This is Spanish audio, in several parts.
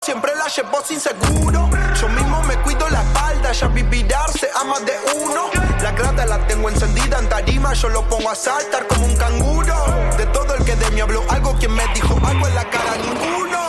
siempre la llevo sin seguro. Yo mismo me cuido la espalda, ya vivirarse a más de uno. La grada la tengo encendida en tarima, yo lo pongo a saltar como un canguro. De todo el que de mí habló algo, quien me dijo algo en la cara, ninguno.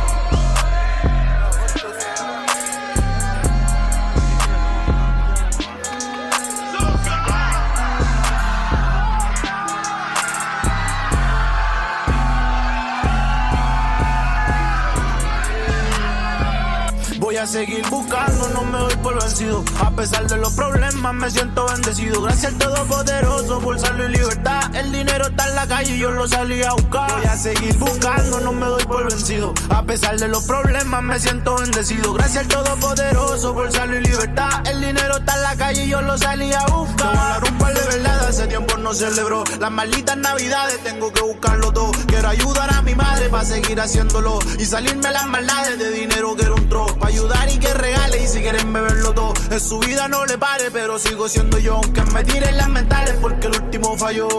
Voy a seguir buscando, no me doy por vencido. A pesar de los problemas me siento bendecido. Gracias al Todopoderoso por salud y libertad. El dinero está en la calle y yo lo salí a buscar. Voy a seguir buscando, no me doy por vencido. A pesar de los problemas me siento bendecido. Gracias al Todopoderoso por salud y libertad. El dinero está en la calle y yo lo salí a buscar. Te voy a dar un par de verdades, hace tiempo no celebró. Las malditas navidades tengo que buscarlo todo. Quiero ayudar a mi madre para seguir haciéndolo. Y salirme las maldades de dinero que era un tro. Pa' ayudar y que regale, y si quieren beberlo todo. En su vida no le pare, pero sigo siendo yo. Aunque me tiren las mentales porque el último falló.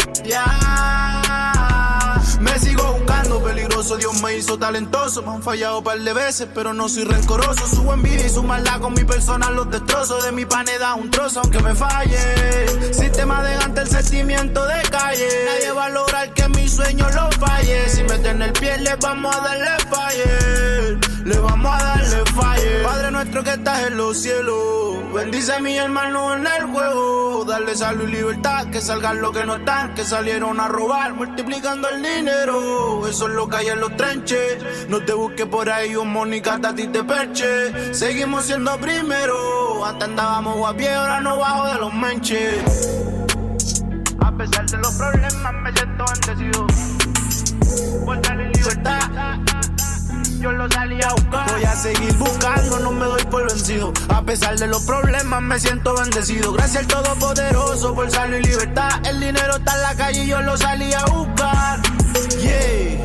Me sigo buscando, peligroso, Dios me hizo talentoso. Me han fallado un par de veces, pero no soy rencoroso. Su envidia y su maldad con mi persona los destrozo. De mi paneda un trozo, aunque me falle. Sistema de gante, el sentimiento de calle. Nadie va a lograr que mi sueño lo falle. Si meten el pie, le vamos a darle falle. Le vamos a darle falle. Padre nuestro que estás en los cielos, bendice a mi hermano en el juego. Darle salud y libertad, que salgan los que no están, que salieron a robar, multiplicando el dinero. Eso es lo que hay en los trenches. No te busques por ahí un Mónica, a ti te perche. Seguimos siendo primero. Antes andábamos guapi, ahora no bajo de los menches. A pesar de los problemas me siento bendecido. Por darle libertad, yo lo salí a buscar. Voy a seguir buscando, no me doy por vencido. A pesar de los problemas me siento bendecido. Gracias al Todopoderoso por salud y libertad. El dinero está en la calle y yo lo salí a buscar. Yeah.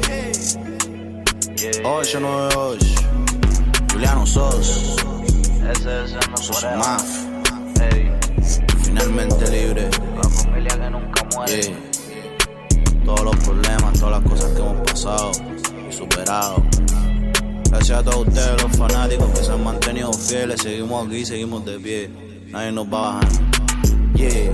898 Juliano Sos. Ese no Sos forever. más. Hey. Finalmente libre. La familia que nunca muere. Yeah. Todos los problemas, todas las cosas que hemos pasado y superado. Gracias a todos ustedes, los fanáticos que se han mantenido fieles. Seguimos aquí, seguimos de pie. Nadie nos va a bajar. Yeah.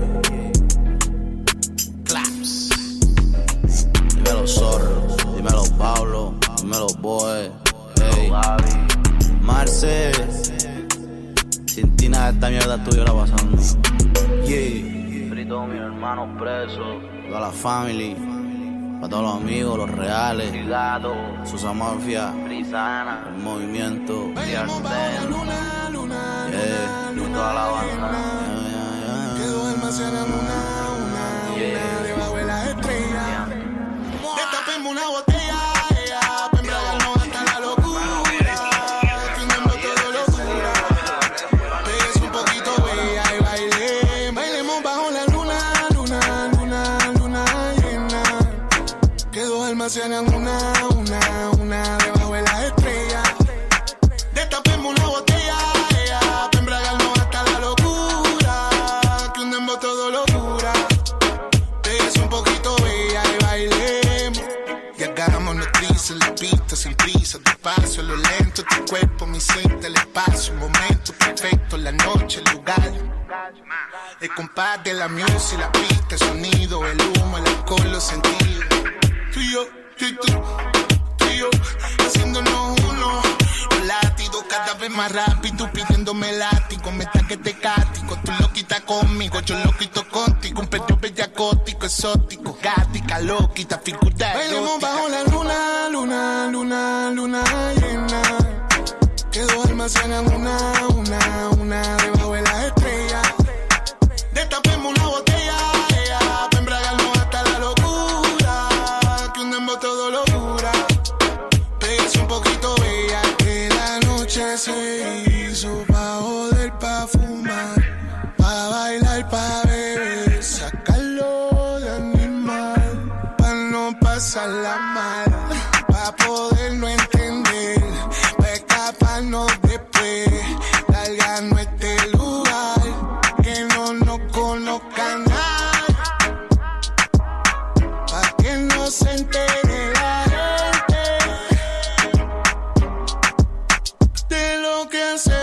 Claps. Dímelo Zorro, dímelo Pablo, dímelo Boy. Hey. Marce. Sin ti nada de esta mierda estuviera pasando. Yeah. Frito, mi hermano preso. Toda la family. Para todos los amigos, los reales. Ligado. Susa Mafia. Brisana. El movimiento. Yarden. Y toda la banda. Quedó demasiada una debajo de las estrellas. Destapemos una botella, pa' embriagarnos hasta la locura. Brindemos todo locura. Pegues un poquito, bella, y bailemos bajo la luna llena. Quedó demasiada una debajo de las estrellas. Destapemos una botella, pa' embriagarnos hasta la locura. Brindemos todo locura. Pegues un poquito, bella, y bailemos. Y hagamos noticias en la pista, sin prisa, despacio, a lo lento. Tu cuerpo, mi cinta, el espacio, un momento perfecto, la noche, el lugar. El compás de la música, la pista, el sonido, el humo, el alcohol, los sentidos. Tú y yo, tú y yo, haciéndonos uno. Los latidos cada vez más rápido, pidiéndome látigo. Me está que te cático, tú lo quitas conmigo, yo lo quito contigo. Un perro bellacótico, exótico, gática, loquita, figura. Bailemos bajo la luna llena. Quedó almacenada una debajo de las estrellas. Destapemos una botella, pa' embriagarnos hasta la locura. Que hundemos todo locura. Pégase un poquito, bella, que la noche se hizo pa' joder, pa' fumar, pa' bailar, pa' beber, sacarlo de animal, pa' no pasarla mal, pa' poder no entender, pa' escaparnos después, largarnos este lugar, que no nos conozca nadie, pa' que no se entere la gente,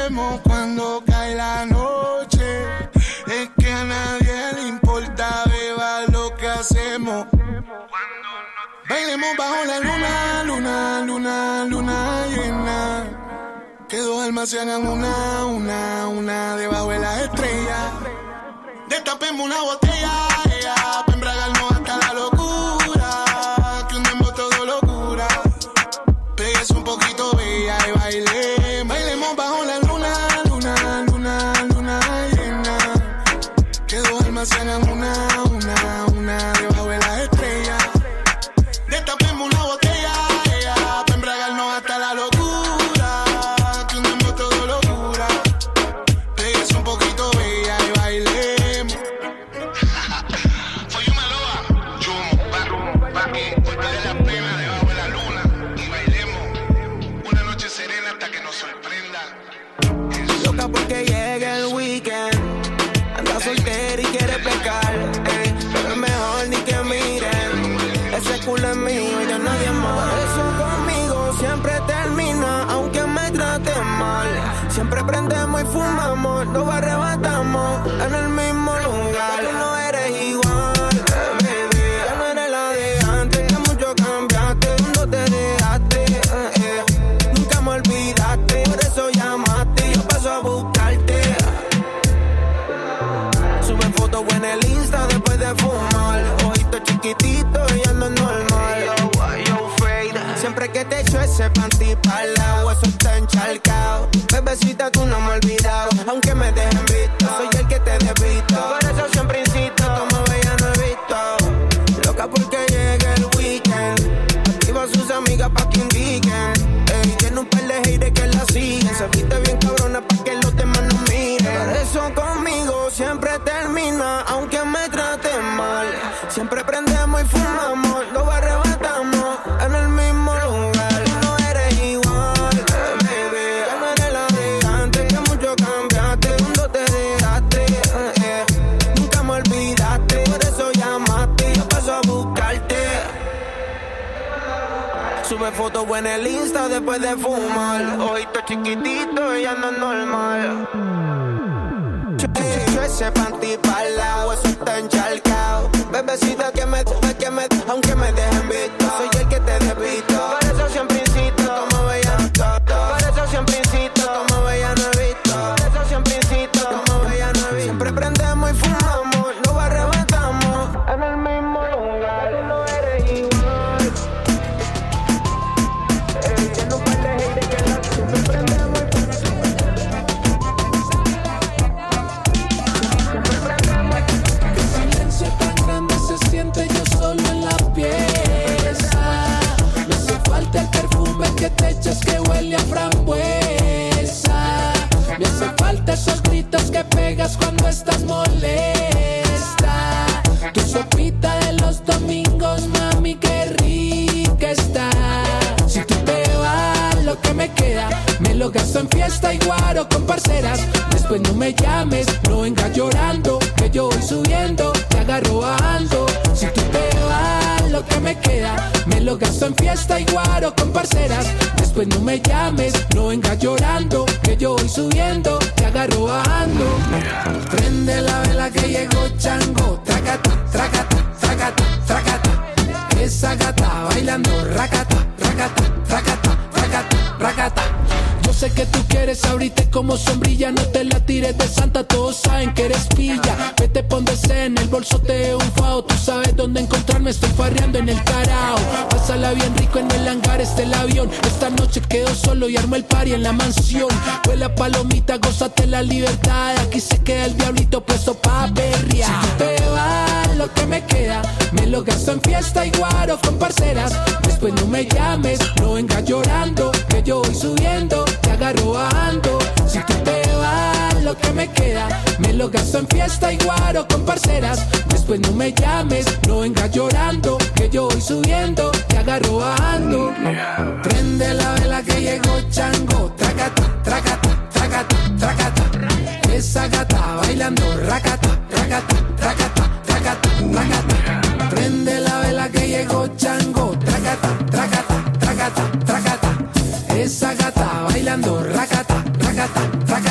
bailemos cuando cae la noche. Es que a nadie le importa, beba lo que hacemos. Bailemos bajo la luna, luna, luna, luna llena. Que dos almas se hagan una debajo de las estrellas. Destapemos una botella, pa' embriagarnos hasta la locura. Que hundemos todo locura. Pégase un poquito, bella, y baile. Bailemos bajo la luna, luna, luna, luna llena. Que dos almas se hagan una debajo de las estrellas. Destapemos una botella, pa' embriagarnos hasta la locura. Que hundemos todo locura. Pégase un poquito, bella, y baile. Porque llega el weekend, anda soltera y quiere pecar, pero es mejor ni que miren, ese culo es mío y de nadie más. Por eso conmigo siempre termina, aunque me trate mal. Siempre prendemos y fumamos, nos arrebatamos en el mismo lugar. Tú no eres igual, baby, ya no eres la de antes, que mucho cambiaste, cuando te dejaste, nunca me olvidaste, por eso llamaste y yo paso a buscarte. Sube fotos en el Insta después de fumar, ojitos chiquititos y ando normal. Yo fade, siempre que te echo ese panty pa'l lado, eso está encharcado. Bebecita, tú no me has olvidado, aunque me dejen visto, soy el que te debito. Por eso siempre insisto, como bella no he visto. Loca porque llega el weekend, activa a sus amigas pa' que indiquen. Tiene un par de haters que la siguen, se viste bien cabrona pa' que los demás no miren. Por eso conmigo siempre termina, aunque me traten mal. Siempre prendemos y fumamos, lo arrebatamos en el mismo lugar. Tú no eres igual, baby, ya no eres la de antes, que mucho cambiaste, cuando te dejaste, nunca me olvidaste, por eso llamaste y yo paso a buscarte. Sube fotos en el Insta después de fumar, ojitos chiquititos y ando normal. Yo ese panty pa'l lado, eso está encharcado. Bebecita que me, aunque me dejen visto, soy el que te debito. Por eso siempre insisto, como bella no. Por eso siempre insisto, como bella no he visto. Por eso siempre insisto, como bella no he visto. Siempre prendemos y fumamos, nos arrebatamos en el mismo lugar. Tú no eres igual. Tiene un par de haters que la siempre prendemos y siente yo solo en la pieza. No hace falta el perfume que te echas que huele a frambuesa. Me hace falta esos gritos que pegas cuando estás molesta. Tu sopita de los domingos, mami, qué rica está. Si tú te vas, lo que me queda me lo gasto en fiesta y guaro con parceras. Después no me llames, no vengas llorando, que yo voy subiendo, te agarro bajando. Si tú te vas, lo que me queda me lo gasto en fiesta y guaro con parceras. Después no me llames, no vengas llorando, que yo voy subiendo, te agarro bajando. Prende la vela que llegó Chango, tracata, tracata, tracata, tracata. Esa gata bailando, racata, racata, racata, racata, racata. Yo sé que tú quieres abrirte como sombrilla, no te la tires de santa, todos saben que eres pilla. Vete, póndese en el bolso, te de un fao, tú sabes dónde encontrarme, estoy farreando en el carao. Pásala bien rico en el hangar, este el avión. Esta noche quedo solo y armo el party en la mansión. Huele palomita, gózate la libertad, aquí se queda el diablito puesto pa' perrear. Si tú te vas, lo que me queda me lo gasto en fiesta y guaro con parceras. Después no me llames, no vengas llorando, que yo voy subiendo, te agarro bajando. Si tú te vas, lo que me queda me lo gasto en fiesta y guaro con parceras. Después no me llames, no vengas llorando, que yo voy subiendo, te agarro bajando. Prende la vela que llegó Chango, tracata, tracata, tracata, tracata. Esa gata bailando, racata, racata, racata, racata, racata. Prende la vela que llegó Chango, tracata, tracata, tracata, tracata. Esa gata bailando, racata, racata, racata.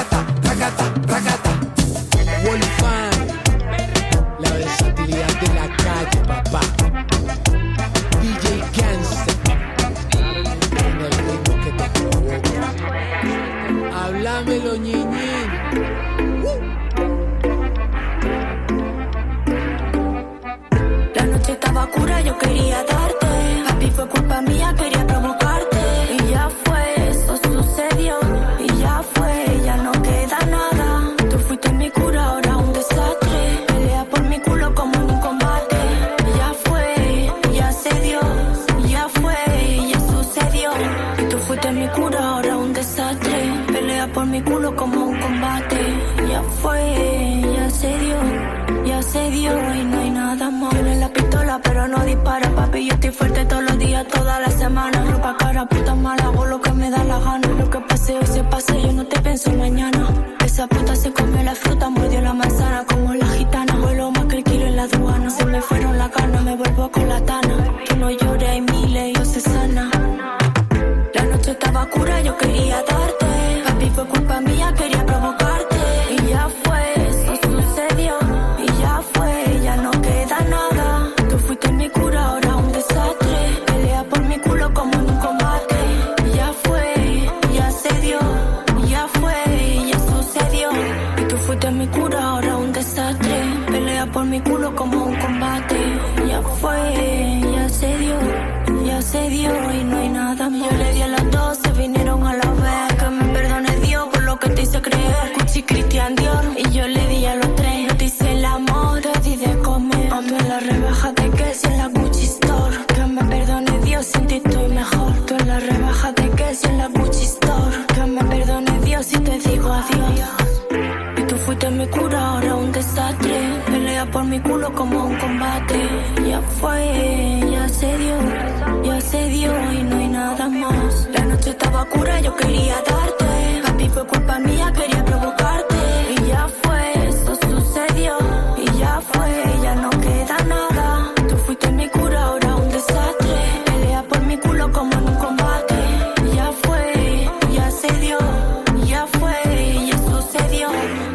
mi culo como un combate. Ya fue, ya se dio y no hay nada más. Tiene la pistola pero no dispara, papi, yo estoy fuerte todos los días, toda la semana. Ropa cara, puta mala, hago lo que me da la gana. Lo que pase hoy se pase, yo no te pienso mañana. Esa puta se come la fruta, mordió la manzana como la gitana. Vuelo más que el kilo en la aduana. Se me fueron las ganas, me vuelvo con la tana. Tú no llores, hay miles, yo se sana. La noche estaba oscura, yo quería darte. Papi, fue culpa mía, quería provocarte. Y ya fue, eso sucedió. Y ya fue, ya no queda nada. Tú fuiste mi cura, ahora un desastre. Pelea por mi culo como en un combate. Y ya fue, ya se dio. Y ya fue, ya sucedió. Y tú fuiste mi cura, ahora un desastre. Pelea por mi culo como un combate. Ya fue, ya se dio. Ya se dio y no hay nada más. Yo le di a las 12, vinieron a la vez. Que me perdone Dios por lo que te hice creer. Gucci, Christian Dior. Y yo le di a los 3. Yo te hice el amor, te di de comer. Ando en la rebaja de Kelsey en la Gucci Store. Que me perdone Dios, sin ti estoy mejor. Tú en la rebaja de Kelsey en la Gucci Store. Que me perdone Dios si te digo adiós. Y tú fuiste mi cura, ahora un desastre. Pelea por mi culo como un combate. Ya fue, ya se dio y no hay nada más. La noche estaba oscura, yo quería darte. Papi, fue culpa mía, quería provocarte. Y ya fue, eso sucedió. Y ya fue, ya no queda nada. Tú fuiste mi cura, ahora un desastre. Pelea por mi culo como en un combate. Ya fue, ya se dio. Ya fue, ya sucedió.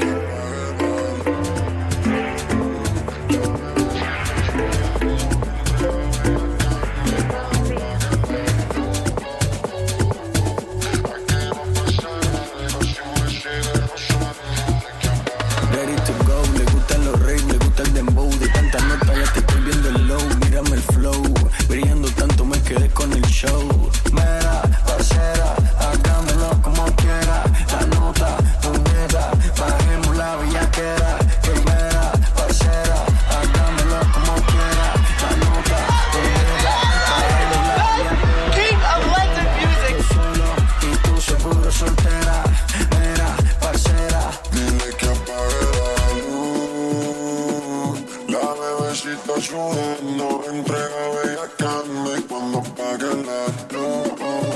Mera, parcera, hagámoslo como quiera. La nota, puñeta, bajemos la bellaquera. Mera, parcera, hagámoslo como quiera. La nota, puñeta, bajemos la bellaquera. King of Latin music. Solo y tú seguro soltera. Mera, parcera. Dile que apague la luz. La bebecita sudando, entrega bellacando. Y cuando apague la luz,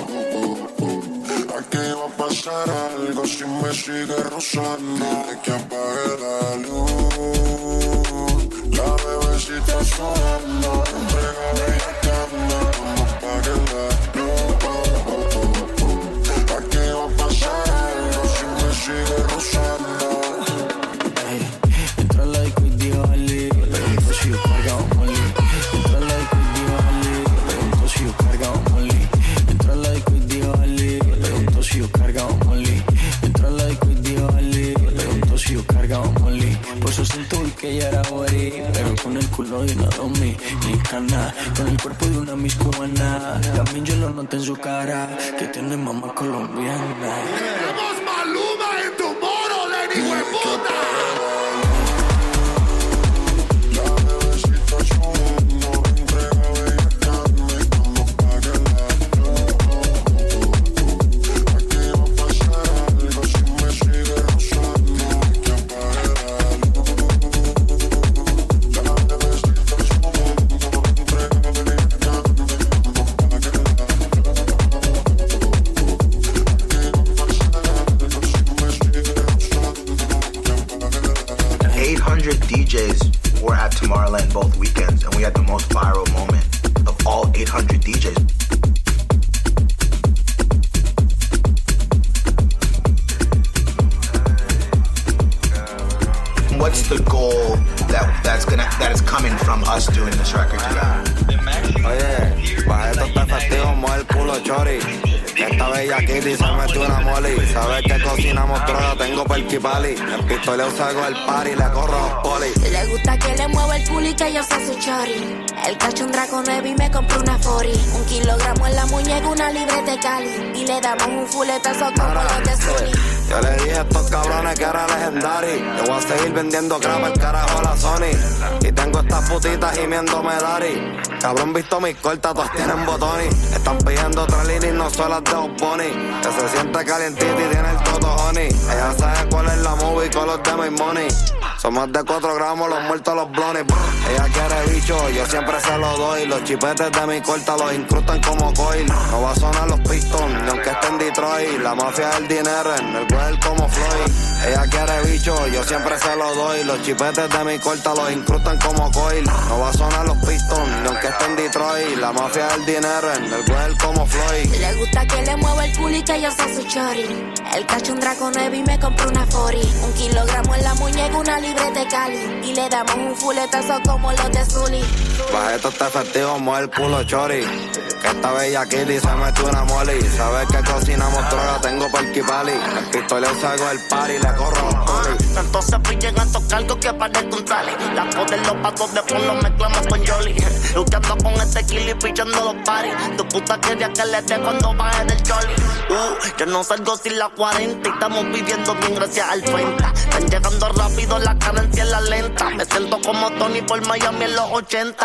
aquí va a pasar algo si me sigue rozando. Dile que apague la luz. La bebecita sudando, entrega bellacando. Cuando apague la luz, aquí va a pasar algo si me sigue rozando. Entra la disco y digo Ali. Pregunto si yo cargaba Molly. Entra la disco y digo Ali. Pregunto si yo cargaba Molly. Entra la disco y digo Ali. Pregunto si yo cargaba Molly. Entra la disco y digo Ali. Pregunto si yo cargaba Molly. Por eso siento que ella era body, pero con el culo de una domi mexicana, con el cuerpo de una miss cubana. También yo lo noté en su cara, que tiene mamá colombiana. Tenemos Maluma en tu moro, Lenny hueputa. La bebecita sudando, entrega bellacando. Y cuando apague la luz, aquí va a pasar algo si me sigue rozando. Que apague la luz. La bebecita sudando, entrega bellacando. Y cuando apague la luz, aquí va a pasar algo si me sigue rozando. 800 DJs were at Tomorrowland both weekends, and we had the most viral moment of all 800 DJs. What's the goal that is coming from us doing this record together? Oye, pa' esto está festivo, mueve el culo, chori. Esta bella Kitty se metió una moli. Sabes que cocinamos droga, tengo perky pali. En pistoleo salgo del party, le corro a los poli. Le gusta que le mueva el culo y que yo sea su chori. El cacho un Draco 9 y me compré una 40. 1 kilogramo en la muñeca, una libreta de Cali. Y le damos un fuletazo como los de Sony. Yo le dije a estos cabrones que era legendary. Yo voy a seguir vendiendo crap al carajo a la Sony. Y tengo estas putitas gimiéndome Dari. Cabrón, visto mis cortas, todas tienen botones. Están pidiendo otra línea y no suelas de Bunny. Que se siente calientito y tiene el toto honey. Ella sabe cuál es la movie con los de My Money. Son más de 4 gramos los muertos los blones. Ella quiere bicho, yo siempre se lo doy. Los chipetes de mi corta los incrustan como coil. No va a sonar los pistons, ni aunque esté en Detroit. La mafia del dinero en el cuel como Floyd. Ella quiere bicho, yo siempre se lo doy. Los chipetes de mi corta los incrustan como coil. No va a sonar los pistons, ni aunque esté en Detroit. La mafia del dinero en el cuel como Floyd. Le gusta que le mueva el culo y que yo sea su chori. El cacho un Draco 9 y me compré una 40. 1 kilogramo en la muñeca, una libreta de Cali. Y le damos un fuletazo como los de Zully. Baja esto está efectivo, mueve el culo chori. Que esta bella kitty se mete una moli. Sabes que cocinamos droga, tengo perky pali. El pistoleo salgo del party, le corro los polis. Entonces pues llegan estos cargos que parezco un tali. La poder los pasos de por los mezclamos con Jolly. Luchando con este kill y pichando los paris. Tu puta quería que le dé cuando baje del Jolly. Yo no salgo sin la 40 y estamos viviendo bien gracias al 30. Están llegando rápido, la cadencia es la lenta. Me siento como Tony por Miami en los 80.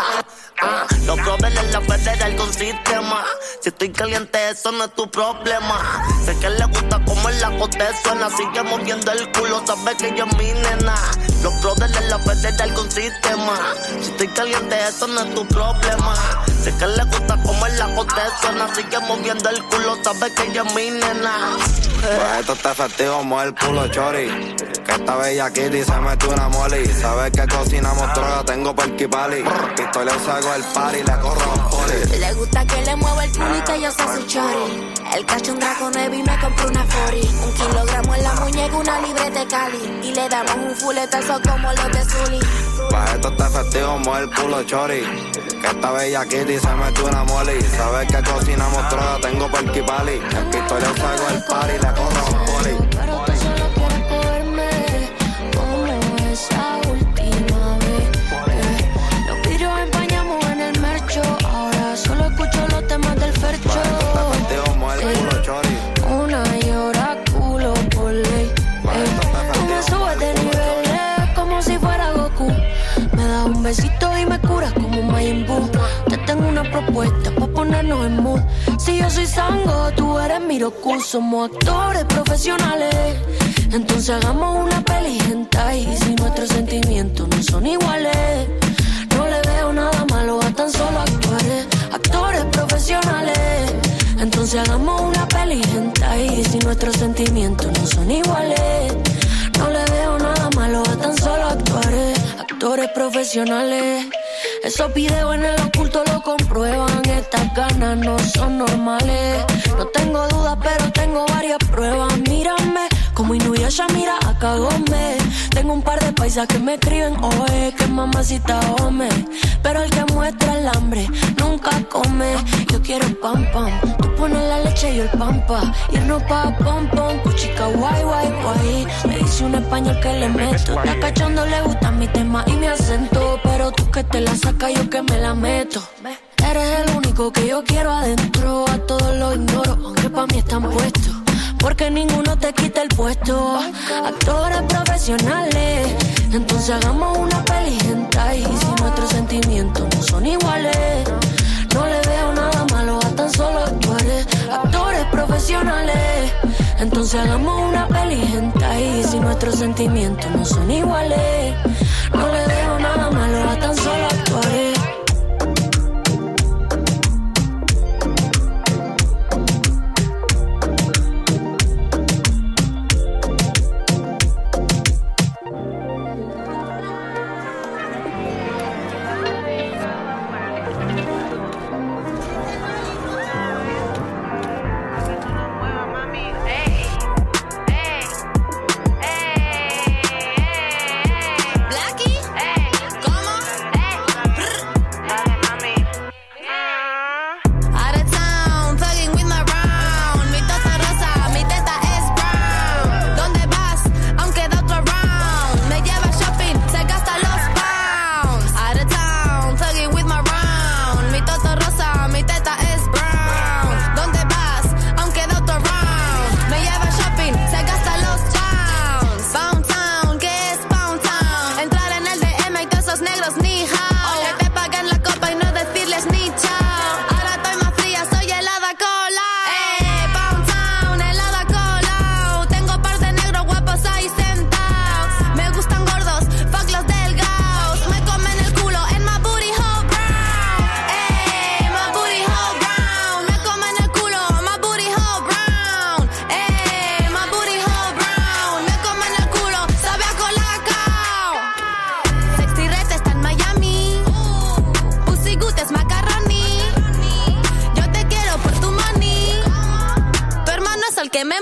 Los brothers en la federal con sistema. Si estoy caliente, eso no es tu problema. Sé que le gusta como en la cote suena. Sigue moviendo el culo, sabes que yo es mi nena. Los brothers en la federal con sistema. Si estoy caliente, eso no es tu problema. Sé que le gusta como en la cote suena. Sigue moviendo el culo, sabes que yo es mi nena. Pues esto está efectivo, mueve el culo chori. Que esta bella kitty se mete una moli. Sabes que cocinamos droga, tengo perky pali. Pistoleo salgo del party, le corro los polis. Le gusta que le mueva el culo y que yo sea su chori. El cacho un Draco 9 y me compré una 40. 1 kilogramo en la muñeca, una libreta de Cali. Y le damos un fuletazo como los de Zully. Pues esto está efectivo, mueve el culo chori. Que esta bella kitty se mete una moli. Sabes que cocinamos droga, tengo perky pali. El pistoleo salgo del party, le corro los polis. Pero tú solo quieres cogerme como esa última vez. Los vidrios empañamos en el mercho. Ahora solo escucho los temas del fercho. Pues esto está efectivo, mueve el culo chori. Una y hora culo por ley. Tú me subes de niveles como si fuera Goku. Me das un besito y me curas como un Majin Buu. Te tengo una propuesta pa' ponernos en mood. Si yo soy Sango, tú eres Miroku. Somos actores profesionales. Entonces hagamos una peli hentai. Y si nuestros sentimientos no son iguales, no le veo nada malo a tan solo actuar. Actores profesionales. Entonces hagamos una peli hentai. Y si nuestros sentimientos no son iguales, no le veo nada malo a tan solo actuar. Actores profesionales. Esos videos en el oculto lo comprueban. Estas ganas no son normales. No tengo dudas, pero tengo varias pruebas. Mírame como Inuyasha mira a Kagome. Tengo un par de paisas que me escriben, oye, que mamacita home. Pero el que muestra el hambre nunca come. Yo quiero pam pam, tú pones la leche y yo el pampa. Irnos pa' pom pom, cuchica guay guay guay. Me dice un español que le meto. Está cachondo, le gusta mi tema y mi acento. Pero tú que te la sacas, yo que me la meto. Eres el único que yo quiero adentro. A todos los ignoro, aunque pa' mí están puestos. Porque ninguno te quita el puesto. Actores profesionales. Entonces hagamos una peli hentai. Y si nuestros sentimientos no son iguales, no le veo nada malo a tan solo actuar. Actores profesionales. Entonces hagamos una peli hentai. Y si nuestros sentimientos no son iguales, no le veo nada malo a tan solo actuar. Blackie.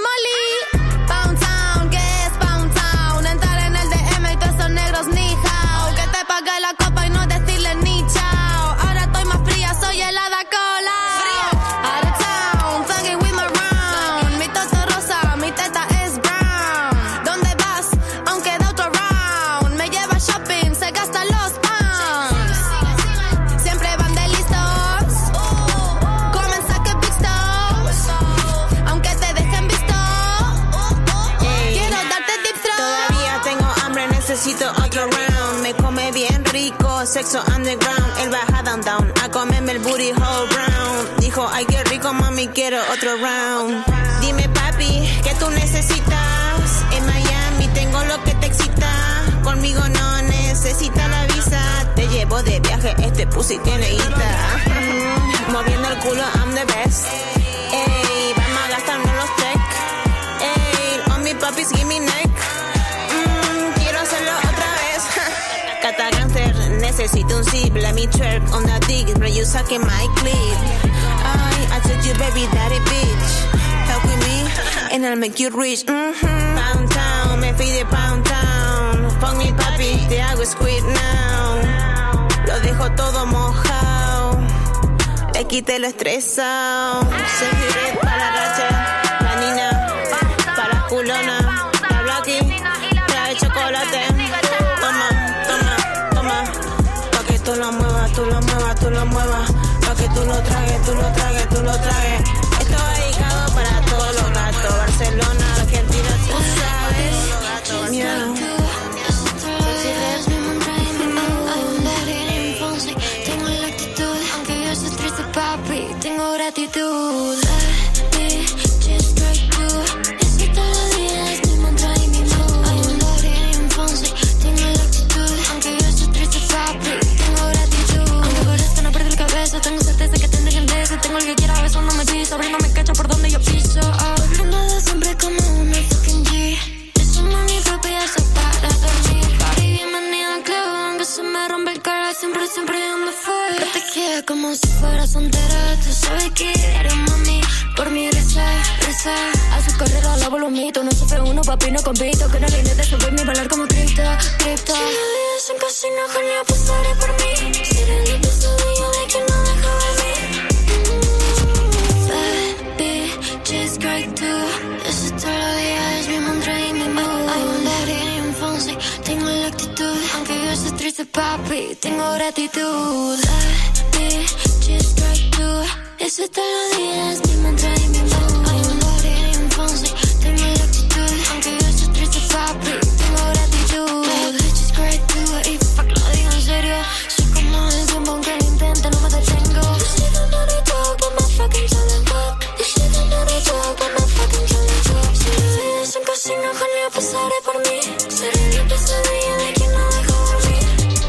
Molly. Pound Town, ¿qué es Pound Town? Entrar en el DM y todos esos negros ni hao. Que te pague la copa y no decirle ni chao. Ahora estoy más fría, soy helada cola. Out of town, thugging with my round. Mi toto rosa, mi teta es brown. ¿Dónde vas? Aunque da otro round. Me lleva shopping, se gastan los pounds. Siempre van de listos. Comen saque big stones. Aunque te dejen visto. Quiero darte deep throat. Todavía tengo hambre, necesito otro round. Me come bien rico, sexo underground. Él baja down, a comerme el booty whole round. Dijo, ay qué rico mami, quiero otro round. Dime papi, ¿qué tú necesitas? En Miami tengo lo que te excita. Conmigo no necesita la visa. Te llevo de viaje, este pussy tiene guita. Moviendo el culo, I'm the best. Ey, vamos a gastarnos los tech. Ey, on mi papi, give me neck. Quiero hacerlo otra vez. Cata gangster, necesito un zip. Let me twerk on that dick, bro, you sucking my clit. I told you baby daddy bitch. Help with me, and I'll make you rich. Pound Town, me fui de Pound Town. Pon mi papi, te hago squid now. Lo dejo todo mojado. Le quité lo estresado. Se red para Rachel, la Nina, para la culona, la Blackie, la de chocolate. Toma, pa' que tú lo muevas, tú lo muevas, tú lo muevas. Pa' que tú lo tragues, tú lo tragues, tú lo tragues. Esto va dedicado para todos los gatos. Barcelona, Argentina, tú sabes. Miau. Tengo la actitud, aunque yo soy triste, papi, tengo gratitud. Just like you. Es que todos los días mi mantra y mi mood. Hay un daddy en infancia, tengo la actitud, aunque yo soy triste, papi, tengo gratitud. Aunque parezca no perder la cabeza, tengo certeza que tendré grandeza. Tengo el que quiera, beso no me pisa, abriendo me cacha por donde yo piso. Hablando de siempre como una fucking G. Eso mami, papi, eso para dormir. Party, bienvenido al club, aunque se me rompe el cara, siempre donde fue. Protegida como si fuera soltera. Tú sabes que eres mami, por mi reza. A su carrera la volumito. No sufre uno, papi, no compito. Que no viene de subir ni bailar como cripto. Si lo dices en casino, genial, pasaré por mí. Seré el episodio de que no deja de mí. Bad bitches, crack too. Eso todos los días es mi mantra y mi mood. Hay un daddy en infancia, tengo la actitud, aunque yo soy triste, papi, tengo gratitud. Bad bitches, crack too. Eso todos los días es mi mantra y mi mood. Hay un daddy en infancia, tengo la actitud, aunque yo soy triste, papi, tengo gratitud. Bad bitches, crack too. Y fuck, lo digo en serio. Soy como el tiempo, aunque lo intente, no me detengo. This shit I'm not a dog, but my fucking telling fuck. This shit I'm not a dog, but my fucking telling fuck. Si lo dices en casino, genial, pasaré por mí. Seré el pesadilla de quien no deja dormir.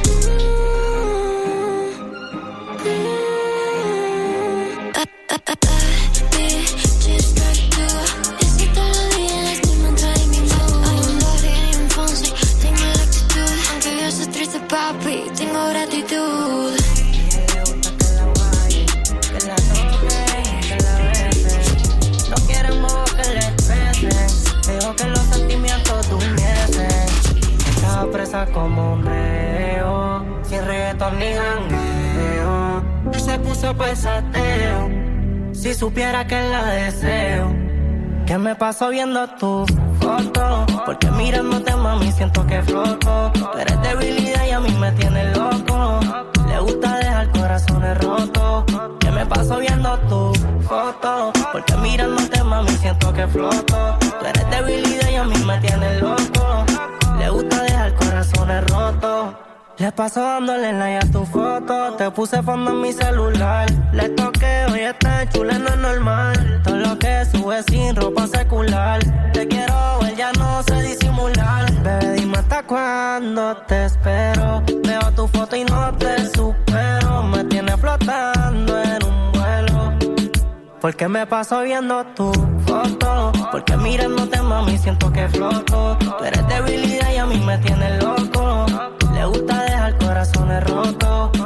Bitches, crack too. Es que todos los días mi mantra y mi mood. Hay un daddy en infancia, tengo la actitud, aunque yo soy triste, papi, tengo gratitud. Que la toque, que la besen. No quieren mover que le expresen. Dejo que los sentimientos durmiesen. Estaba presa como un reo, sin reggaetón ni jangueo. Se puso pesateo. Si supiera que la deseo. ¿Qué me pasó viendo tu foto? Porque mirándote, mami, siento que floto. Tú eres debilidad y a mí me tienes loco. Le gusta dejar corazones rotos. ¿Qué me pasó viendo tu foto? Porque mirándote, mami, siento que floto. Tú eres debilidad y a mí me tienes loco. Le gusta dejar corazones rotos. Le paso dándole like a tu foto. Te puse fondo en mi celular. Le toqué, hoy está chula, no es normal. Todo lo que sube sin ropa secular. Te quiero ver, ya no sé disimular. Bebé, dime hasta cuándo te espero. Veo tu foto y no te supero. Me tienes flotando en un vuelo. Porque me paso viendo tu foto. Porque mirándote, mami, siento que floto. Tú eres debilidad y a mí me tienes loco. Le gusta dejar corazones rotos. ¿Qué me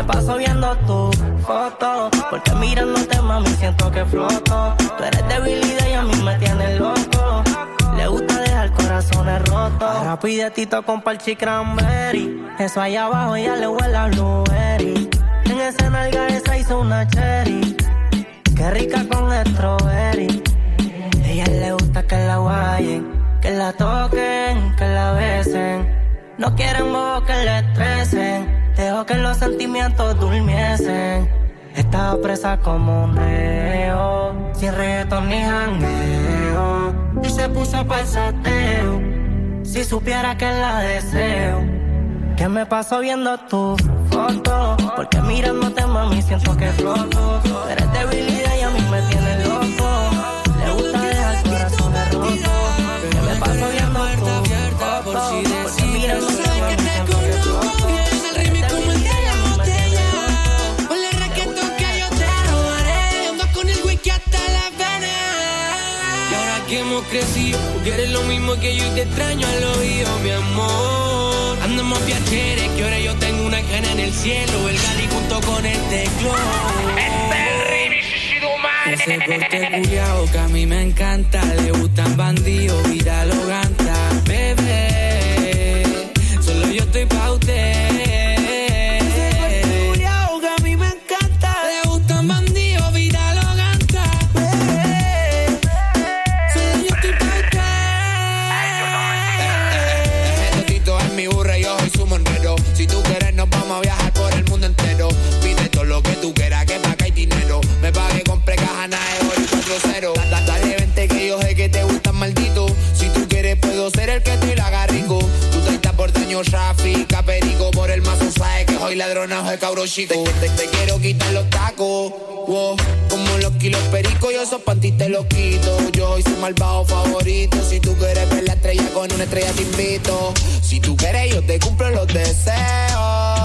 paso viendo tu foto, porque mirándote, mami, siento que floto. Tú eres debilidad y a mí me tienes loco. Le gusta dejar corazones rotos. Ahora pide tito con parche cranberry. Eso allá abajo ya le huele a blueberry. En esa nalga esa hizo una cherry. Qué rica con strawberry. Ella le gusta que la guayen, que la toquen, que la besen. No quieren bobos que le estresen. Dejo que los sentimientos durmiesen. Estaba presa como un reo, sin reggaetón ni jangueo. Y se puso pa'l sateo. Si supiera que la deseo. Que me paso viendo tu foto, porque mirándote, mami, siento que floto. Eres debilidad y a mí me tienes loco. Le gusta dejar corazones rotos. Que me paso viendo tu foto, porque mirándote, mami, siento que floto. El ritmo como el de la botella. Ponle raquetón que yo te robaré. Ando con el whisky hasta la pena. Y ahora que hemos crecido, quieres lo mismo que yo y te extraño al oído, mi amor. Andamos viajeros, que ahora yo tengo una cana en el cielo. El Gali junto con el teclo. Ese corte culiao que a mí me encanta. Le gustan bandidos, vida lo ganta. Bebé, solo yo estoy pa' usted. Ese corte culiao que a mí me encanta. Le gustan bandidos, vida lo ganta. Bebé, solo yo estoy pa' usted. Ese totito es mi burra y yo soy su monero. Si tú quieres nos vamos a viajar por el mundo entero. Pide todo lo que tú quieras, que pa' acá hay dinero. Me pague, compre caja, nave, y 4-0. Dale, vente que yo sé que te gustan maldito. Si tú quieres puedo ser el que te la haga rico. Tú te estás por daño, Rafi, Caperico. Por el mazo sabes que soy ladronajo de cabro chico. Te quiero quitar los tacos, wow. Como los kilos pericos, yo esos pantis te los quito. Yo soy su malvado favorito. Si tú quieres ver la estrella con una estrella te invito. Si tú quieres yo te cumplo los deseos.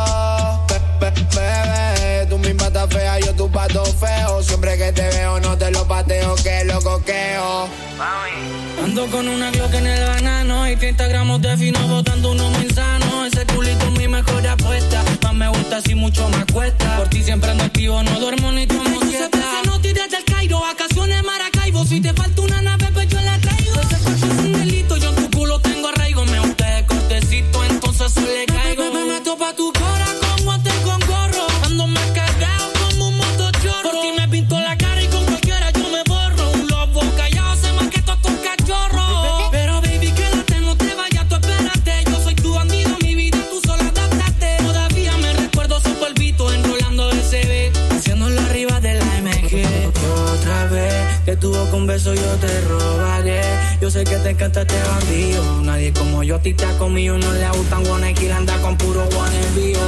Bebé, tú mi pata fea, yo tu pato feo. Siempre que te veo no te lo pateo, que lo coqueo. Ando con una Glock en el banano y 30 gramos de fino botando unos mil sanos. Ese culito es mi mejor apuesta. Más me gusta si mucho me cuesta. Por ti siempre ando activo, no duermo ni tomo siesta. No tires del Cairo, vacaciones Maracaibo. Si te falta una nave, pues yo la traigo. Ese coche es un delito, yo en tu culo tengo arraigo. Me gusta el cortecito, entonces solo le caigo. Me meto pa' tu cora con guante con gorro. Ando más cargado como un motochorro. Por ti me pinto la cara y con cualquiera yo me borro. Un lobo callado se más que todos estos cachorros. Pero baby, quédate, no te vayas, tú espérate. Yo soy tu bandido, mi vida, tú sola adáptate. Todavía me recuerdo su polvito enrolando el CB, haciéndolo arriba de la MG. Otra vez que tuvo con beso yo te robaré. Yo sé que te encanta este bandido. Nadie como yo a ti te ha comido. No le gustan One Kill, anda con puro One envío.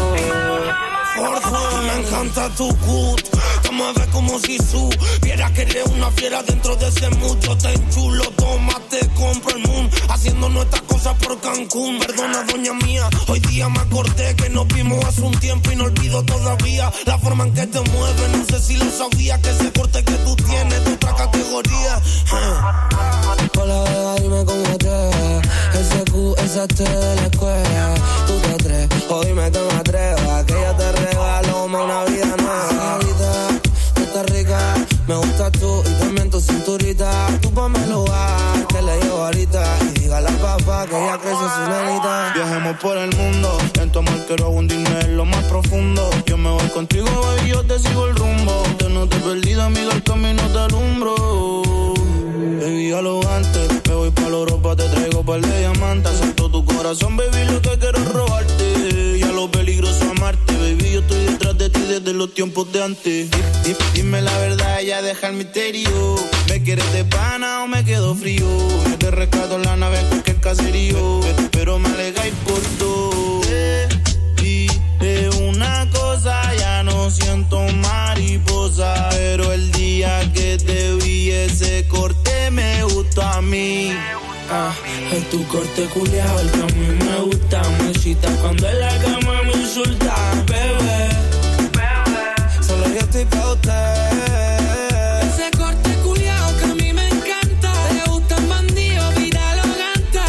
Me encanta tu cut. Te mueves como si supiera que eres una fiera dentro de ese mucho. Te enchulo, toma, te compro el moon. Haciendo nuestras cosas por Cancún. Perdona, doña mía, hoy día me acordé que nos vimos hace un tiempo y no olvido todavía la forma en que te mueves. No sé si lo sabías que ese corte que tú tienes de otra categoría. Hola, beba, dime cómo te va. Ese Q, esa T de la escuela. Tú te atreves, o dime que me atrevas. Que yo te regalo una vida nueva. Tú estás rica, me gustas tú y también tu cinturita. Tú ponme el lugar que le llevo ahorita. Y diga a la papá que ella crece su nenita. Viajemos por el mundo, en tu amor quiero hundirme en lo más profundo. Yo me voy contigo, baby, yo te sigo el rumbo. Te no te he perdido, amiga, el camino te alumbro. Baby, a lo antes, me voy pa' la Europa, te traigo par de diamantes. Acepto tu corazón, baby, lo que quiero es robarte. Y a lo peligroso amarte, baby, yo estoy detrás de ti desde los tiempos de antes. Dime la verdad, ya deja el misterio. ¿Me quieres de pana o me quedo frío? Yo te rescato en la nave en cualquier caserío, pero me alegáis por todo. Y de una cosa ya no siento mariposa, pero el día que te vi ese corte me gustó a mí. Es tu corte culiao, el que a mí me gusta. Me excita cuando en la cama me insulta, bebé. Solo yo estoy pa' usted. Ese corte culiao que a mí me encanta. Te gustan bandidos, vida lo ganta,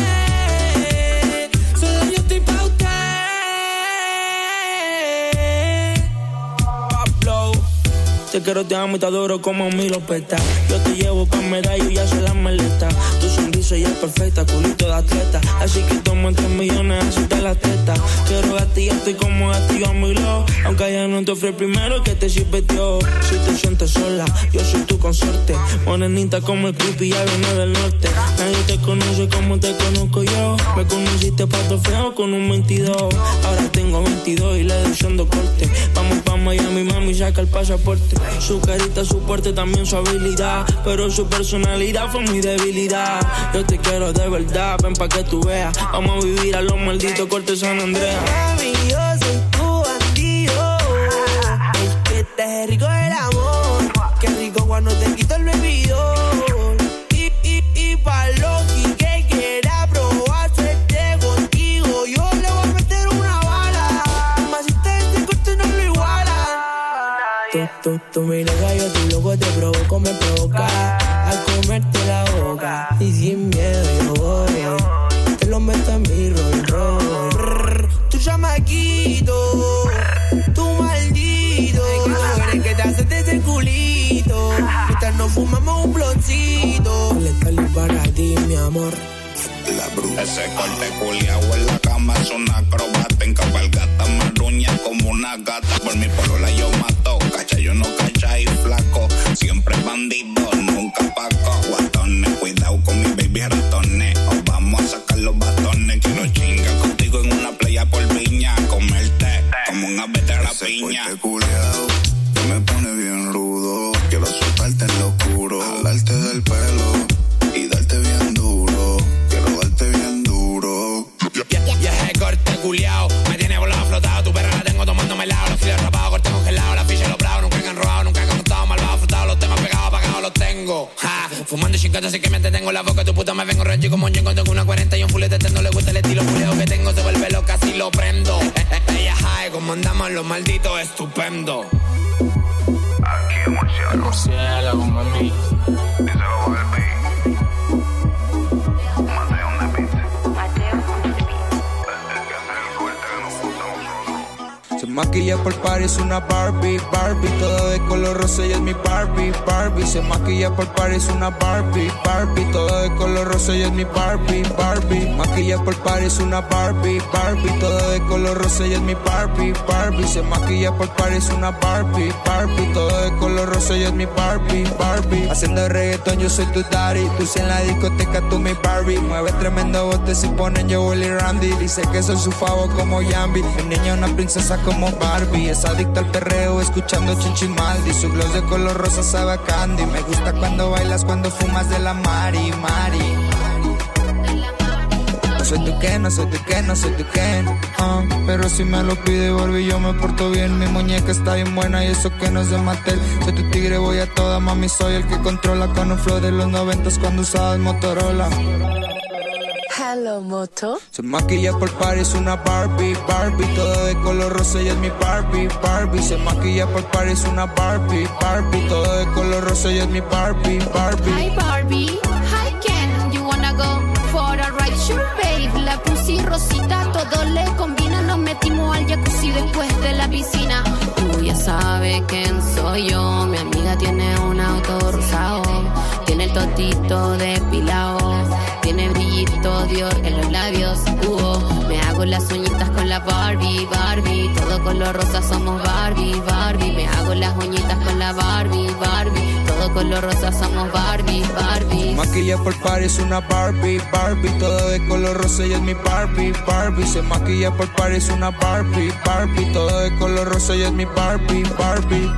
bebé. Solo yo estoy pa' usted. Te quiero, te amo y te adoro como mi lopeta. Yo te llevo pa' medallo y ya se la maleta. Tu sonrisa ya es perfecta, culito de atleta. Así que toma 3 millones, así te la teta. Quiero gatillarte como gatillo a mi lado. Aunque ya no te ofrece primero que te sirvetió. Si te sientes sola, yo soy tu consorte. Morenita como el creepy, ya viene del norte. Nadie te conoce como te conozco yo. Me conociste pato feo con un 22. Ahora tengo 22 y le doy siendo corte. Vamos pa' Miami, mami, saca el pasaporte. Su carita, su porte, también su habilidad. Pero su personalidad fue mi debilidad. Yo te quiero de verdad, ven pa' que tú veas. Vamos a vivir a los malditos cortes San Andrea. Mami, yo soy tu bandido. Es que te rico el amor. Qué rico cuando te quito el bebido. Y pa' Loki que quiera probar suerte contigo, yo le voy a meter una bala. Más si te corte no lo iguala. Tú mi loca, yo tu loco, te provoco, me provoca a comerte la boca. Y sin miedo yo voy, te lo meto en mi Rolls. Tu chamaquito, tu maldito, tú eres que te haces de ese culito. Mientras nos fumamos un bloncito. Letal para ti, mi amor. La bruja. Ese corte culiao en la cama es una acrobata. En cabalgata maruña como una gata. Por mi polola yo mato, cacha yo no cacha y flaco. Siempre bandido, nunca paco. Guatones, cuidado con mi baby ratones. O vamos a sacar los bastones. Quiero chingar contigo en una playa por viña. Comerte como un ave de la piña. Ese corte culiao que me pone bien rudo. Quiero soltarte en lo oscuro, jalarte del pelo y darte bien duro. Quiero darte bien duro. Ya ese corte culiao me tiene volado flotado. Tu perra la tengo tomándome helado. Los filos rapados, corte congelado. La ficha y los bravos nunca han robado, nunca han contado. Malvado, frutado, los temas pegados, apagados los tengo. Ja, fumando y chingando así que me tengo la boca. Tu puta me vengo rancho como un yengo. Tengo una 40 y un fulete. No le gusta el estilo culiao que tengo. Se vuelve loca si lo prendo. Ella high, como andamos los malditos, estupendo. Aquí en murciélago, mami. Díselo, baby. Mateo on the beat. Se maquilla por par, es una Barbie, Barbie. Todo de color rosa y es mi Barbie, Barbie. Se maquilla por par, es una Barbie, Barbie. Todo de color rosa y es mi Barbie, Barbie. Maquilla por par, es una Barbie, Barbie. Todo de color rosa y es mi Barbie, Barbie. Se maquilla por par, es una Barbie, Barbie. Todo de color rosa y es mi Barbie, Barbie. Haciendo reggaetón yo soy tu daddy. Tú si en la discoteca tú mi Barbie. Mueve tremendo bote si ponen yo Willy Randy. Dice que soy su favo como Yambi. Mi niña una princesa como Barbie. Es adicta al perreo escuchando Chinchimaldi. Su gloss de color rosa sabe a candy. Me gusta cuando bailas, cuando fumas de la Mari, Mari. No soy tu Ken, no soy tu Ken, no soy tu Ken. Pero si me lo pide Barbie yo me porto bien. Mi muñeca está bien buena y eso que no es de Mattel. Soy tu tigre, voy a toda, mami, soy el que controla. Con un flow de los 90s cuando usabas Motorola. Hello, Moto. Se maquilla por par, es una Barbie, Barbie. Todo de color rosa y es mi Barbie, Barbie. Se maquilla por par, es una Barbie, Barbie. Todo de color rosa y es mi Barbie, Barbie. Hi Barbie, hi Ken. You wanna go for a ride? Sure, babe. La pussy rosita, todo le combina. Nos metimos al jacuzzi después de la piscina. Tú ya sabes quién soy yo. Mi amiga tiene un auto rosado. Tiene el totito depilado. Tiene brillito Dior en los labios. Me hago las uñitas con la Barbie, Barbie. Todo color rosa somos Barbie, Barbie. Me hago las uñitas con la Barbie, Barbie. Todo color rosa somos Barbie, Barbie. Maquilla por par, es una Barbie, Barbie. Todo de color rosa y es mi Barbie, Barbie. Se maquilla por par, es una Barbie, Barbie. Todo de color rosa y es mi Barbie, Barbie.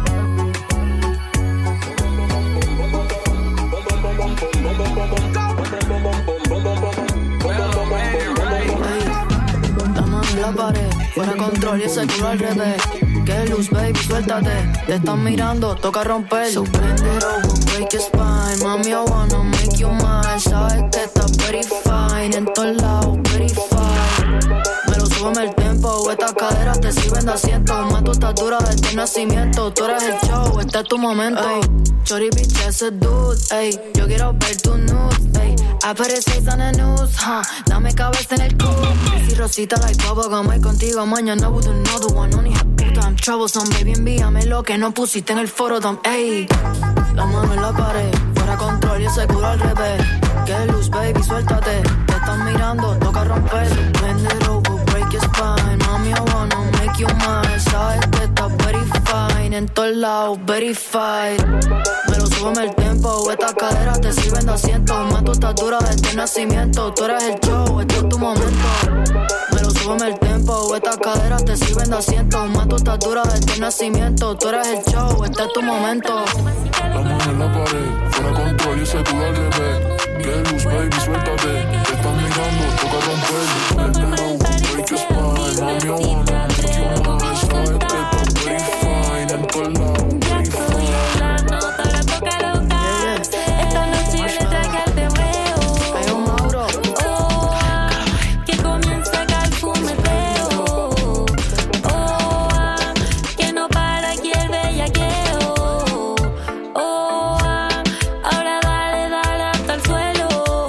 La pared, fuera control y ese culo al revés. Que luz, baby, suéltate. Te están mirando, toca romper. So bend it over, break your spine. Mami, I wanna make you mine. Sabes que estás very fine. En todos lados, very fine. Me lo súbeme el tempo. Estas caderas te sirven de asiento. Más tu estatura desde el nacimiento. Tú eres el show, este es tu momento. Chori, bitch, ese dude, ey. Yo quiero ver tu nude, ey. I put it 6 on the news, Dame cabeza en el culo. Si Rosita like bubblegum, hay contigo mañana with another one. Only hot puta, I'm troublesome. Baby, envíame lo que no pusiste en el foro, ey. La mano en la pared, fuera control y ese culo al revés. Que luz, baby, suéltate. Te están mirando, toca romper. Bend it over, break your spine. Mami, I wanna make you mine. Sabes que estás very fine, en todos lados, verified. Me lo súbeme el tempo, estas caderas te sirven de asiento. Más tu estatura desde el nacimiento. Tú eres el show, este es tu momento. Me lo súbeme el tempo, estas caderas te sirven de asiento. Más tu estatura desde el nacimiento. Tú eres el show, este es tu momento. La mano en la pared, fuera control y ese culo al revés. Que luz, baby, suéltate. Te están mirando, toca romper. Pero, break your spine. Mami, I wanna make you mine. Sabes que estás very fine, en todos lados, very fine. La nota la toca loca. Esta noche yo le traje al perreo. Oh, que comienza acá el fumeteo. Oh, que no para aquí el bellaqueo. Oh, ahora dale hasta el suelo.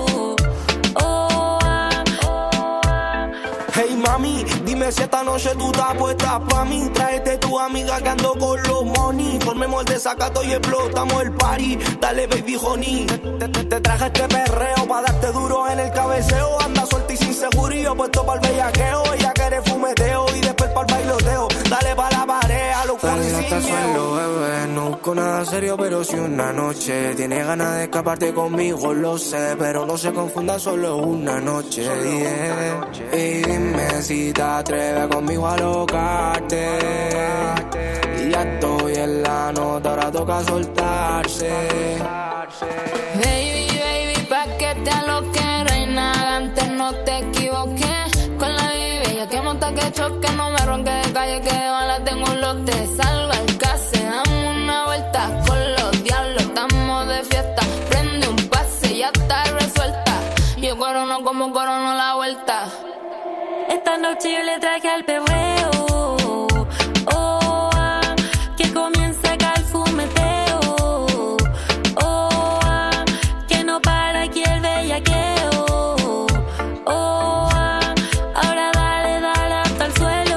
Hey mami, dime si esta noche tú estás puesta pa' mí. Tráete tu amiga que ando con los money. Formemos el desacato y explotamos el party. Dale baby honey. Te traje este perreo pa' darte duro en el cabeceo. Anda suelta y sin seguridad, puesto pa'l bellaqueo. Ella quiere fumeteo y después pa'l bailoteo. Dale pa' la pared, a los Dale hasta el policías. suelo, bebé, no busco nada serio, pero si una noche tienes ganas de escaparte conmigo, lo sé, pero no se confunda, solo una noche, yeah. Y dime si te atreves conmigo a alocarte. Y ya estoy en la nota, ahora toca soltarse. Baby, pa' que te aloques, reina, antes no te equivoqué. Con la bebé, que monta que choque, no me ronque de calle, que ojalá tengo un lote. Salgo al case, damos una vuelta con los diablos, estamos de fiesta. Prende un pase, ya está resuelta. Yo corono como corono la vuelta. Esta noche yo le traje al perreo. Oh, que comienza acá el fumeteo. Oh, que no para aquí el bellaqueo. Oh, ahora dale hasta el suelo.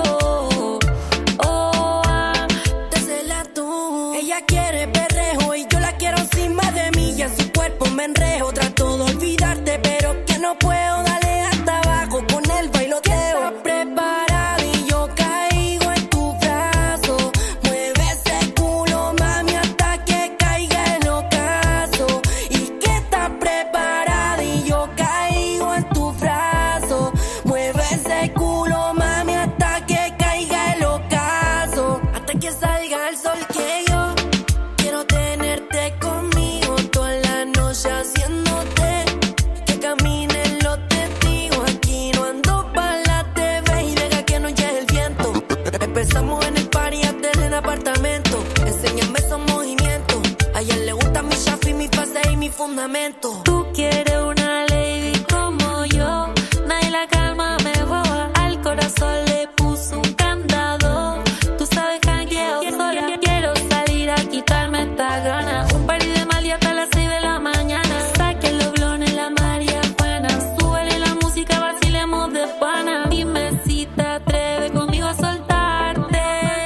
Oh, Désela tú. Ella quiere perrejo y yo la quiero encima de mí. Y en su cuerpo me enrejo. Trato de olvidarte, pero que no puedo. Dale hasta abajo con el bailoteo. Está preparada y yo caigo en tu brazo. Mueve ese culo, mami, hasta que caiga el ocaso. Y que está preparada y yo caigo en tu brazo. Mueve ese culo, mami, hasta que caiga el ocaso. Hasta que salga el sol, que yo quiero tenerte conmigo toda la noche haciéndote que caminen los testigos. Aquí no ando pa' la TV y deja que nos lleve el viento. Empezamos en el party hasta en el apartamento. Enséñame esos movimientos. A ella le gusta mi shafi, mi fase y mi fundamento. tú quieres una lady como yo. Nadie la calma me roba. Al corazón le puso un candado. Tú sabes jangueo sola. Quiero salir a quitarme esta gana. Un party de mal y hasta las 6 de la mañana. Saquen los blones, la María Juana. Súbele la música, vacilemos de pana. Dime si te atreves conmigo a soltarte.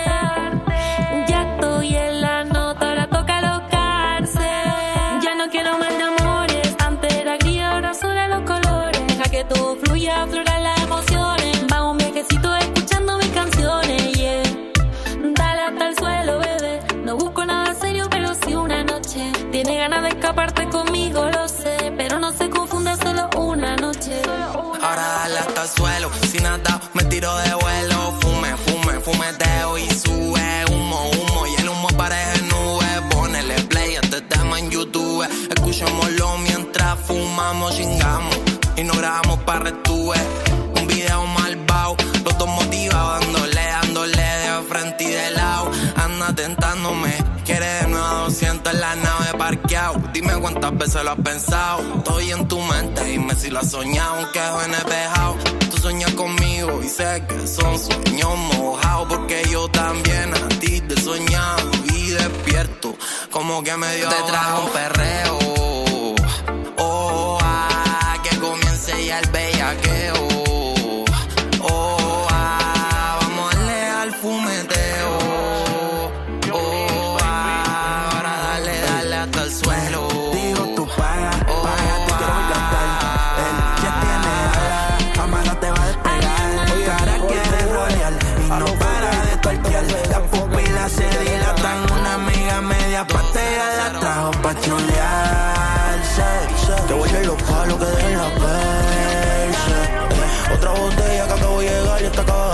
Ya estoy en la nota, ahora toca alocarse. Ya no quiero más de amores. Antes era gris, ahora solo los colores. Deja que todo fluya, aflorar las emociones. Vamos un viajecito escuchando mis canciones, yeah. Dale hasta el suelo, bebé. No busco nada serio, pero sí una noche. Tiene ganas de escaparte conmigo, lo sé. Pero no se confunda, solo una noche. Ahora dale hasta el suelo, sin nada me tiro de vuelo. Fumeteo y sube humo. Y el humo parece nube. Ponele play a este tema en YouTube. Escuchémoslo mientras fumamos, chingamos. Y no grabamos pa' retube. Un video malvado, los dos motivados. Dándole de frente y de lado. Anda tentándome, quiere de nuevo a 200 en la nave parqueado. Dime cuántas veces lo has pensado. Estoy en tu mente, dime si lo has soñado. Aunque en el dejado, tú sueñas conmigo y sé que son sueños mojados. Porque yo también a ti te he soñado y despierto como que me dio. Te trajo un perreo. Oh, que comience ya el bellaqueo. Oh, vamos a darle al fumeteo.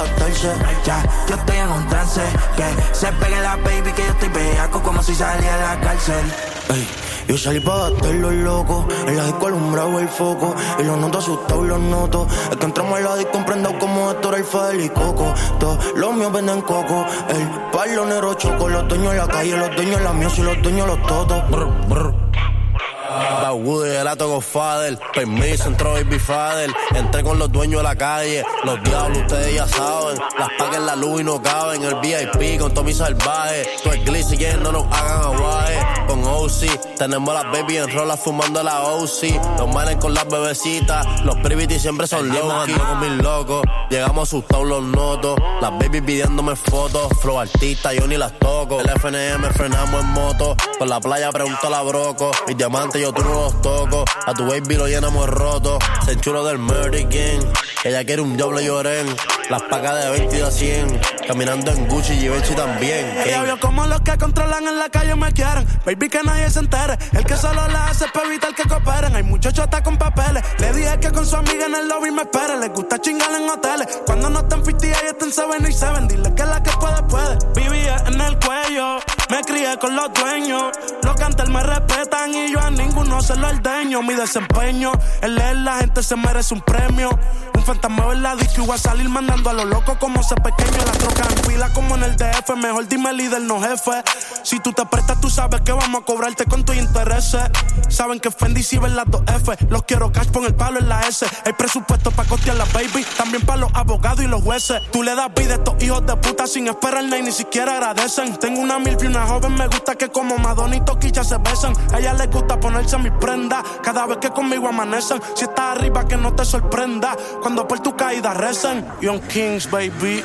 adaptarse. Ya, yo estoy en un trance. Que se pegue la baby, que yo estoy bellaco como si salía de la cárcel. Ey, yo salí pa' gastarlo loco. En la disco alumbrado el foco. Y los noto asustados, los noto. Es que entramos en la disco emprendados como Héctor, el Fadel y Coco. Todos los míos venden coco. El palo negro choco. Los dueños en la calle, los dueños en la míos y los dueños los totos. Brr, brr. Woody, el ato Godfather. Permiso, entró Baby Father. Entré con los dueños de la calle. Los diablos, ustedes ya saben. Las pagas en la luz y no caben. El VIP con Tommy Salvaje. Todo el glitzy que no nos hagan aguaje. Con OC, tenemos las baby en rolas fumando la OC. Los manes con las bebecitas. Los privities siempre son locos. Ando con mis locos. Llegamos asustados, los notos. Las baby pidiéndome fotos. Flow artista, yo ni las toco. El FNM frenamos en moto. Por la playa pregunto a la broco. Mis diamantes yo tú no los toco. A tu baby lo llenamos roto. Se enchuló del Murder King. Ella quiere un doble lloren. Las pagas de 20 y de 100. Caminando en Gucci y Givenchy también. Ella vio como los que controlan en la calle me quieren. Baby, que nadie se entere. El que solo la hace para evitar que cooperen. Hay muchachos hasta con papeles. Le dije que con su amiga en el lobby me espere. Les gusta chingar en hoteles. Cuando no están 50 y están 7 dile que la que puede. Vivía en el cuello. Me crié con los dueños. Los cantantes me respetan y yo a ninguno se lo ordeño. Mi desempeño, el leer la gente se merece un premio. Un fantasma en la disco y voy a salir mandando a los locos como ese pequeño. La troca en pila como en el DF. Mejor dime líder, no jefe. Si tú te prestas, tú sabes que vamos a cobrarte con tus intereses. Saben que Fendi si ven las 2F. Los quiero cash, pon el palo en la S. Hay presupuesto para costear la baby. También para los abogados y los jueces. Tú le das vida a estos hijos de puta sin esperar nada y ni siquiera agradecen. Tengo una milf y una joven, me gusta que como Madonna y Toquicha se besan. A ella les gusta ponerse mis prendas cada vez que conmigo amanecen. Si estás arriba que no te sorprenda cuando por tu caída recen. Young Kings, baby.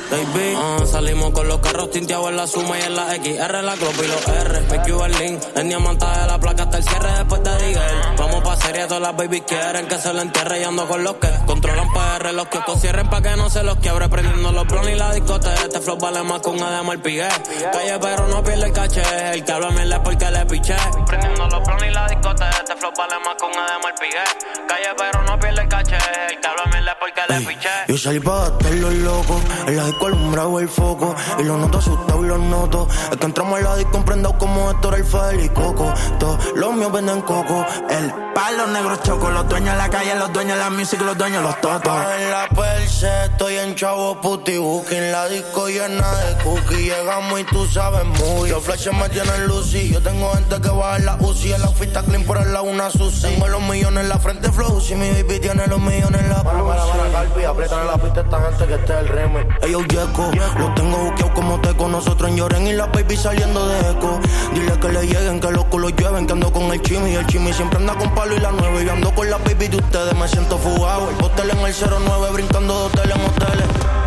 Salimos con los carros tinteados en la Suma y en la XR, la Club y los R. Mickey Berlin, en diamantaje de la placa hasta el cierre después de Digger. Vamos pa' serie, todas las babies quieren que se lo entierre y ando con los que controlan PR. Los que cierren pa' que no se los quiebre, prendiendo los bron y la discoteca. Este flow vale más con además el pigue. Calle pero no pierde el caché, el que habla mierda es porque le piché. Prendiendo los bron y la discoteca. Este flow vale más con además el pigue. Calle pero no pierde el caché, el que habla mierda es porque le piché. Yo salí pa' gastarlo loco. En la disco alumbrado el foco. Y los noto asustados, los noto. Es que entramos en la disco emprendados como Héctor, el Fadel y Coco. Todos los míos venden coco. El palo negro choco. Los dueños en la calle, los dueños de la music, los dueños los totos. En la perse, estoy en chavo puti booking. La disco llena de cookies. Llegamos y tú sabes muy. Los flashes me tienen lucy. Yo tengo gente que baja en la UCI. En la fiesta clean por el lado una Susi. Tengo los millones en la frente flow. Si mi baby tiene los millones en la para, Calvi. Aprietan en la pista esta gente que esté el remix. Ellos Yeco, los tengo buqueados como teco. Nosotros en Lloren y la baby saliendo de eco. Dile que le lleguen, que los culos llueven. Que ando con el chimi y el chimi siempre anda con palo y la 9. Y ando con la baby de ustedes, me siento fugado. El hotel en el 09, brincando de hotel en hoteles.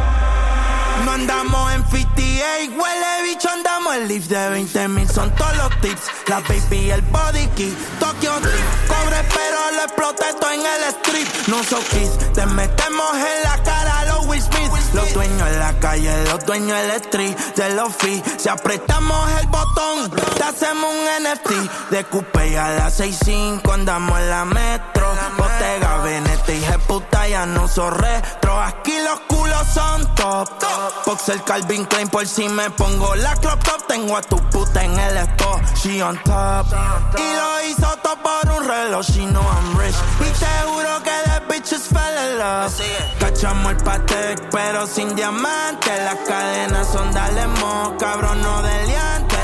No andamos en 58, huele bicho, andamos en lift de 20,000, son todos los tips. La baby, el body key, Tokyo Drift. Cobre pero lo exploté todo en el strip. No so kiss, te metemos en la cara los Will Smith. Los dueños en la calle, los dueños del street. De los fees, si apretamos el botón, te hacemos un NFT. De Coupé a las 6:05, andamos en la metro. Bottega Veneta, hija puta, ya no soy retro. Aquí los culos son top. Boxer Calvin Klein por si me pongo la crop top. Tengo a tu puta en el spot, she on top. Y lo hizo todo por un reloj, she know I'm rich. Y te juro que the bitches fell in love. Cachamos el Patek, pero sin diamante. Las cadenas son dale mo, cabrón, no deliante.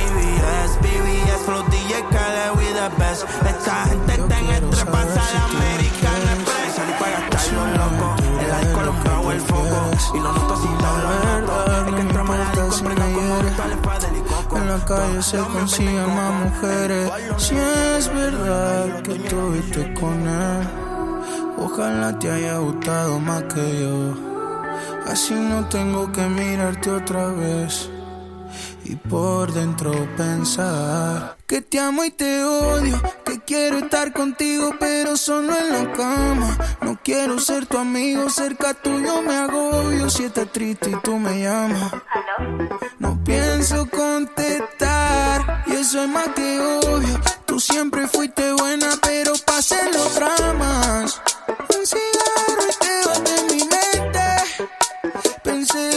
BBS, Flow DJ Khaled, we the best. Esta gente está en el trepasar American Express. Salí para gastarlo loco, el alcohol comprado el foco. Y los notos sin tabla, es que entramos en la disco, comprendo como rituales para del coco. En la calle se consiguen más mujeres. Si es verdad que estuviste con él, ojalá te haya gustado más que yo. Así no tengo que mirarte otra vez y por dentro pensar que te amo y te odio, que quiero estar contigo pero solo en la cama. No quiero ser tu amigo, cerca tuyo me agobio. Si estás triste y tú me llamas, no pienso contestar y eso es más que obvio. Tú siempre fuiste buena pero pasé los dramas. Un cigarro y te vas de mi mente. Pensé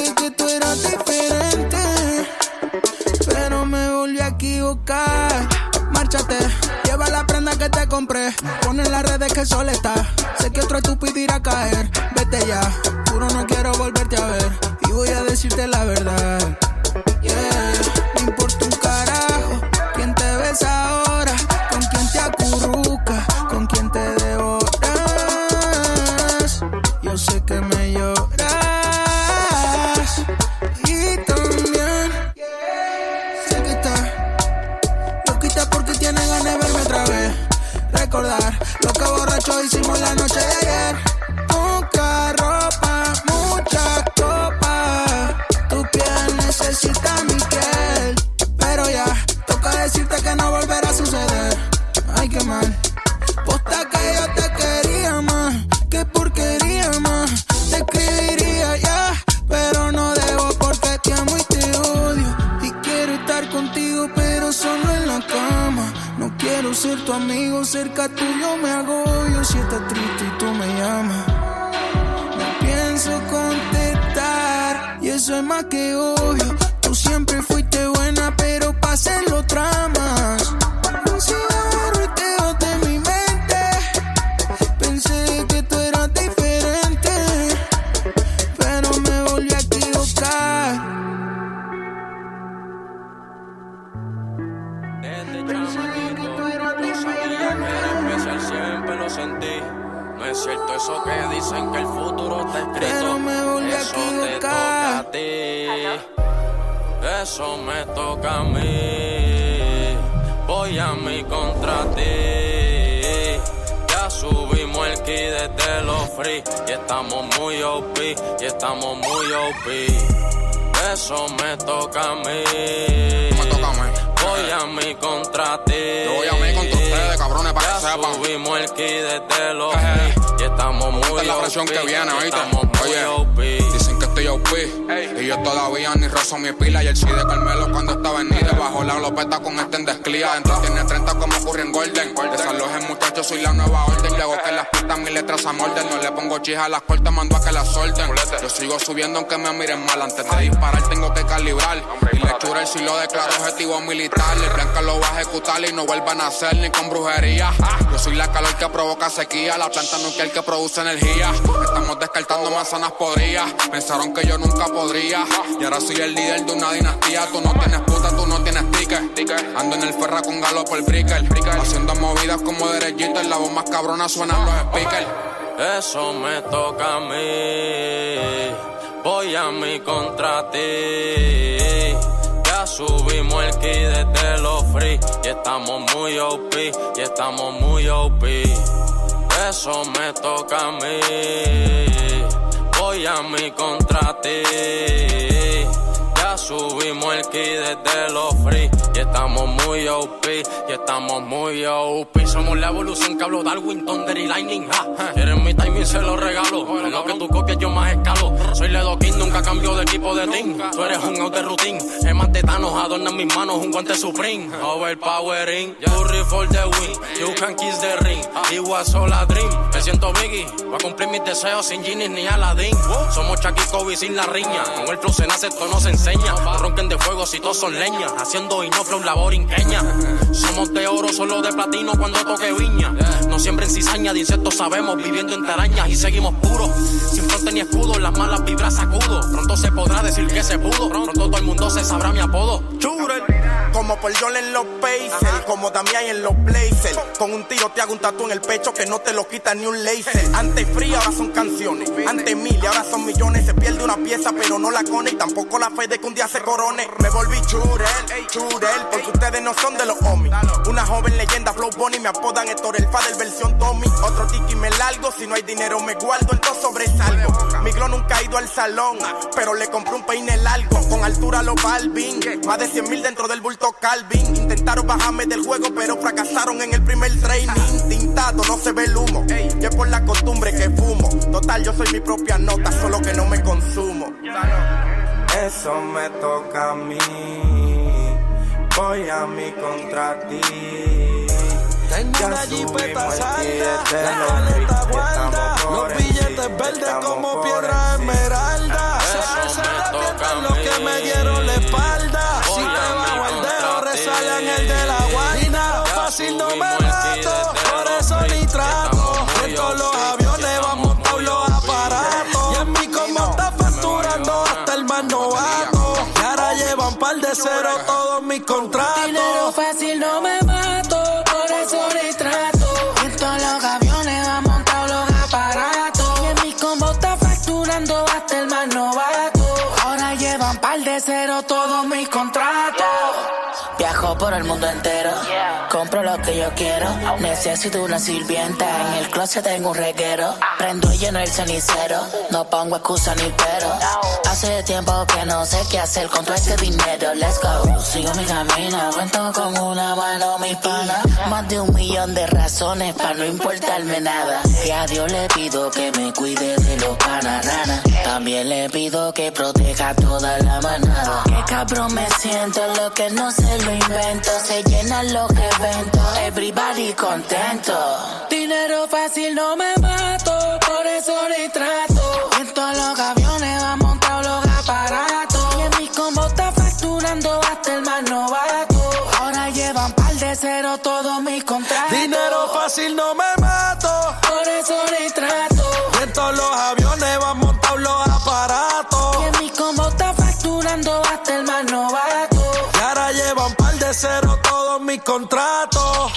que el sol está. Sé que otro estúpido irá a caer. Vete ya, juro no quiero volverte a ver. Y voy a decirte la verdad. Yeah, no importa un carajo quién te besa ahora, con quién te acurruca, con quién te devoras. Yo sé que me lloras y también sé que estás loquita porque tienes ganas de verme otra vez. Recordar lo que borrachos hicimos la noche de ayer. Poca ropa, mucha copa. Tu piel necesita mi piel. Pero ya, toca decirte que no volverá a suceder. Ay, qué mal. Posta que yo te quería más. Qué porquería más. Te escribiría ya, pero no debo porque te amo y te odio. Y quiero estar contigo, pero solo en la cama. No quiero ser tu amigo, cerca tuyo me agobio. Si estás triste y tú me llamas, no pienso contestar. Y eso es más que obvio. Tú siempre fuiste buena, pero pa' hacerlo tramas. Un cigarro y te boté mi mente. Pensé que tú eras diferente, pero me volví a equivocar. Siempre lo sentí. No es cierto eso que dicen que el futuro está escrito. Pero me volví a eso te toca a ti. Eso me toca a mí. Voy a mí contra ti. Ya subimos el key desde los free. Y estamos muy OP. Y estamos muy OP. Eso me toca a mí. Me toca a mí. Voy a mí contra ti. Yo voy a mí contra ustedes, cabrones, para que sepan. Subimos el key desde los y estamos muy la presión que viene, ¿oíste? Oye, dicen que estoy OP y yo todavía ni rozo mi pila. Y el sí de Carmelo cuando estaba en Nide bajo la glopeta con este en desclía. Dentro tiene 30 como ocurre en Golden. Desalojen muchachos, soy la nueva orden. Luego que las pistas mis letras amorden. No le pongo chija a las cortas, mando a que las solten. Yo sigo subiendo aunque me miren mal. Antes de disparar tengo que calibrar. Y le chura el si lo declaro objetivo militar. El blanca lo va a ejecutar y no vuelvan a hacer ni con brujería. Yo soy la calor que provoca sequía, la planta nuclear que produce energía. Estamos descartando manzanas podridas. Pensaron que yo nunca podría. Y ahora soy el líder de una dinastía. Tú no tienes puta, tú no tienes ticket. Ando en el ferra con galo por bricker. Haciendo movidas como derechito. En la voz más cabrona suenan los speakers. Eso me toca a mí. Voy a mí contra ti. Ya subimos el key desde los free. Y estamos muy OP. Y estamos muy OP. Eso me toca a mí. Voy a mí contra ti. Ya subimos el key desde los free. Y estamos muy OP. Y estamos muy OP. Somos la evolución que habló Darwin, Thunder y Lightning. Eres mi timing, se lo regalo. En lo que tú copias yo más escalo. Soy Ledo King, nunca cambio de equipo de team. Tú eres un out de routine. Gemas de Thanos adornan mis manos, un guante Supreme. Overpowering, you for the win. You can kiss the ring. It was all a dream. Me siento Biggie, voy a cumplir mis deseos sin Genie ni Aladdin. Somos Chucky Kobe sin la riña. Con el flow se nace, esto no se enseña. No ronquen de fuego si todos son leña. Haciendo y no flow labor inqueña. Somos de oro, solo de platino cuando toque viña. No siempre en cizaña, de insectos sabemos, viviendo entre arañas y seguimos puros. Sin fronte ni escudo, las malas vibras sacudo. Pronto se podrá decir que se pudo. Pronto todo el mundo se sabrá mi apodo. Churel. Como Paul George en los Pacers, como Damián en los Blazers. Con un tiro te hago un tatu en el pecho que no te lo quita ni un laser. Antes fría, ahora son canciones. Antes mil y ahora son millones. Se pierde una pieza pero no la cone. Y tampoco la fe de que un día se corone. Me volví Churel, porque ustedes no son de los homies. Una joven leyenda, Flow Bonnie, me apodan Héctor el Fader versión Tommy. Otro tiki me largo, si no hay dinero me guardo, entonces sobresalgo. Mi glow nunca ha ido al salón, pero le compré un peine largo. Con altura los Balvin, más de 100,000 dentro del bulto Calvin. Intentaron bajarme del juego, pero fracasaron en el primer training. Tintado, no se ve el humo, y es por la costumbre que fumo. Total, yo soy mi propia nota, solo que no me consumo. Eso me toca a mí, voy a mí contra ti. Tengo una jipeta salda, la caleta guarda, los billetes verdes como piedra esmeralda. Se arrepienten los que me dieron la espalda. Si te bajo el dedo, resale en el de la guaina. Fácil no me rato, por eso ni trato. cero todos mis contratos. Dinero fácil no me mato, por eso ni trato. En todos los aviones han montado los aparatos. Y en mi combo está facturando hasta el más novato. Ahora llevan par de cero todos mis contratos. Viajo por el mundo entero, compro lo que yo quiero. Necesito una sirvienta, en el closet tengo un reguero. Prendo y lleno el cenicero, no pongo excusa ni pero. Hace tiempo que no sé qué hacer con todo este dinero. Let's go, sigo mi camino, cuento con una mano mis panas. Más de 1 millón de razones para no importarme nada. Y a Dios le pido que me cuide de los panaranas. También le pido que proteja a toda la manada. Qué cabrón me siento, lo que no se lo invento. Se llenan los eventos, everybody contento. Dinero fácil no me mato, por eso ni trato. En todos los aviones van montados los aparatos. Y en mi combo está facturando hasta el más novato. Ahora llevan par de cero todos mis contratos. Dinero fácil no me mato, por eso ni trato. Y en todos los aviones van montados los aparatos. Y en mi combo está facturando hasta el más novato. Y ahora llevan par de cero todos mis contratos.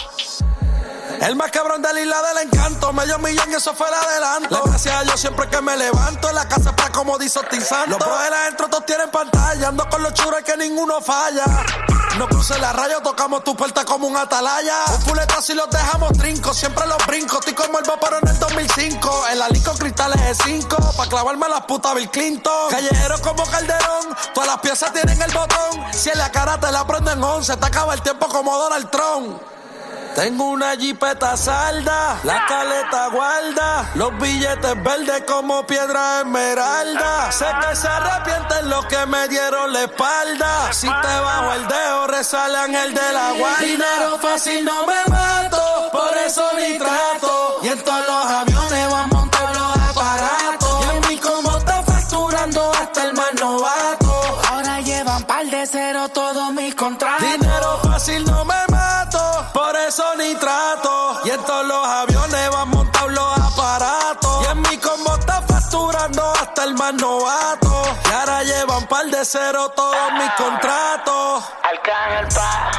El más cabrón de la isla del encanto, medio millón y eso fue el adelanto. Gracias a Dios siempre que me levanto, en la casa para como dice Ortiz Santos. Los brothers adentro todos tienen pantalla, ando con los churos que ninguno falla. No cruce la raya, tocamos tu puerta como un atalaya. Un fuletazo y los dejamos trincos, siempre los brinco. Estoy como el vapor en el 2005, en la Lico cristales de 5, pa' clavarme las putas Bill Clinton. Callejeros como Calderón, todas las piezas tienen el botón. Si en la cara te la prendo en 11, te acaba el tiempo como Donald Trump. Tengo una jipeta salda, la caleta guarda, los billetes verdes como piedra esmeralda. Sé que se arrepienten los que me dieron la espalda. Si te bajo el dedo, resale ángel de la guarda. Dinero fácil no me mato, por eso ni trato. Y en todos los aviones van montados los aparatos. Y en mi combo está facturando hasta el más novato. Ahora llevan par de cero todos mis contratos. Dinero fácil no me mato, por eso ni trato. Y en todos los aviones van montados los aparatos. Y en mi combo está facturando hasta el más novato. Y ahora llevan par de cero todos mis contratos. Arcángel pa,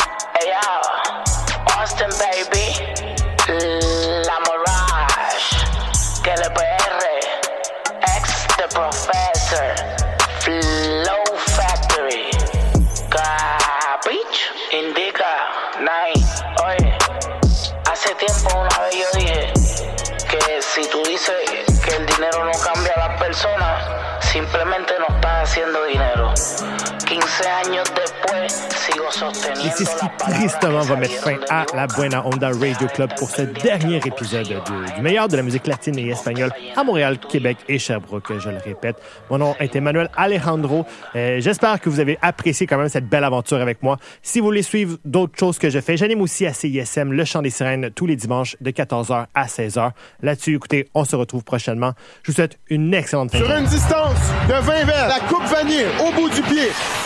Austin baby, La Mirage, que LPR, ex The Professor, Flow Factory, Capich, Indica, Nine. Oye, hace tiempo una vez yo dije que si tú dices que el dinero no cambia a las personas, simplemente no estás haciendo dinero. 15 años después, sigo sosteniendo Et c'est ce qui tristement va mettre fin à la Buena Onda Radio Club pour ce dernier épisode du meilleur de la musique latine et espagnole à Montréal, Québec et Sherbrooke, je le répète. Mon nom est Emmanuel Alejandro. J'espère que vous avez apprécié quand même cette belle aventure avec moi. Si vous voulez suivre d'autres choses que je fais, j'anime aussi à CISM Le Chant des Sirènes tous les dimanches de 14h à 16h. Là-dessus, écoutez, on se retrouve prochainement. Je vous souhaite une excellente fin de Sur une distance de 20 verres, la coupe vanille au bout du pied.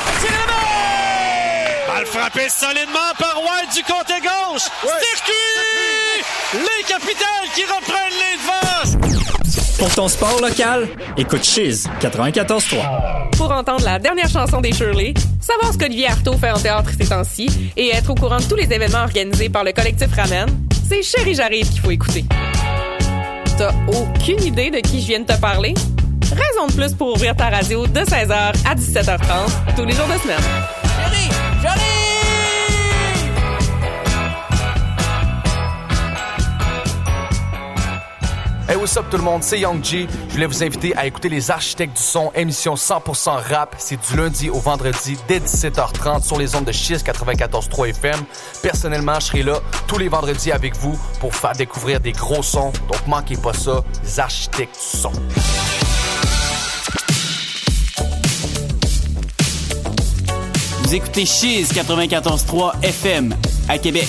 Balle frappée solidement par White du côté gauche. Circuit! Les Capitals qui reprennent les devants. Pour ton sport local, écoute Chiz 94.3. Pour entendre la dernière chanson des Shirley, savoir ce qu'Olivier Artaud fait en théâtre ces temps-ci et être au courant de tous les événements organisés par le collectif Ramen, c'est Chéri J'arrive qu'il faut écouter. T'as aucune idée de qui je viens de te parler? Raison de plus pour ouvrir ta radio de 16h à 17h30 tous les jours de semaine. Chéri, j'arrive! Hey, what's up tout le monde, c'est Young G. Je voulais vous inviter à écouter Les Architectes du Son, émission 100% rap. C'est du lundi au vendredi dès 17h30 sur les ondes de Chiz 94.3 FM. Personnellement, je serai là tous les vendredis avec vous pour faire découvrir des gros sons. Donc manquez pas ça, Les Architectes du Son. Vous écoutez Chiz 94.3 FM à Québec.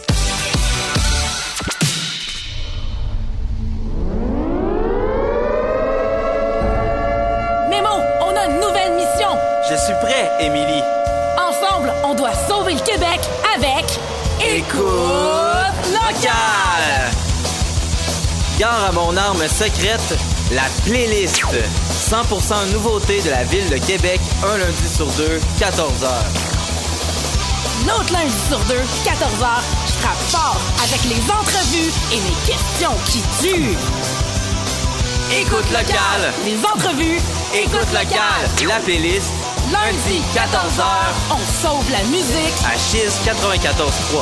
Je suis prêt, Émilie. Ensemble, on doit sauver le Québec avec Écoute locale. Gare à mon arme secrète, la playlist. 100% nouveauté de la ville de Québec, un lundi sur deux, 14h. L'autre lundi sur deux, 14h, je frappe fort avec les entrevues et les questions qui tuent. Écoute local. Les entrevues. Écoute local. La playlist. Lundi, 14h, on sauve la musique. À Chiz 94.3.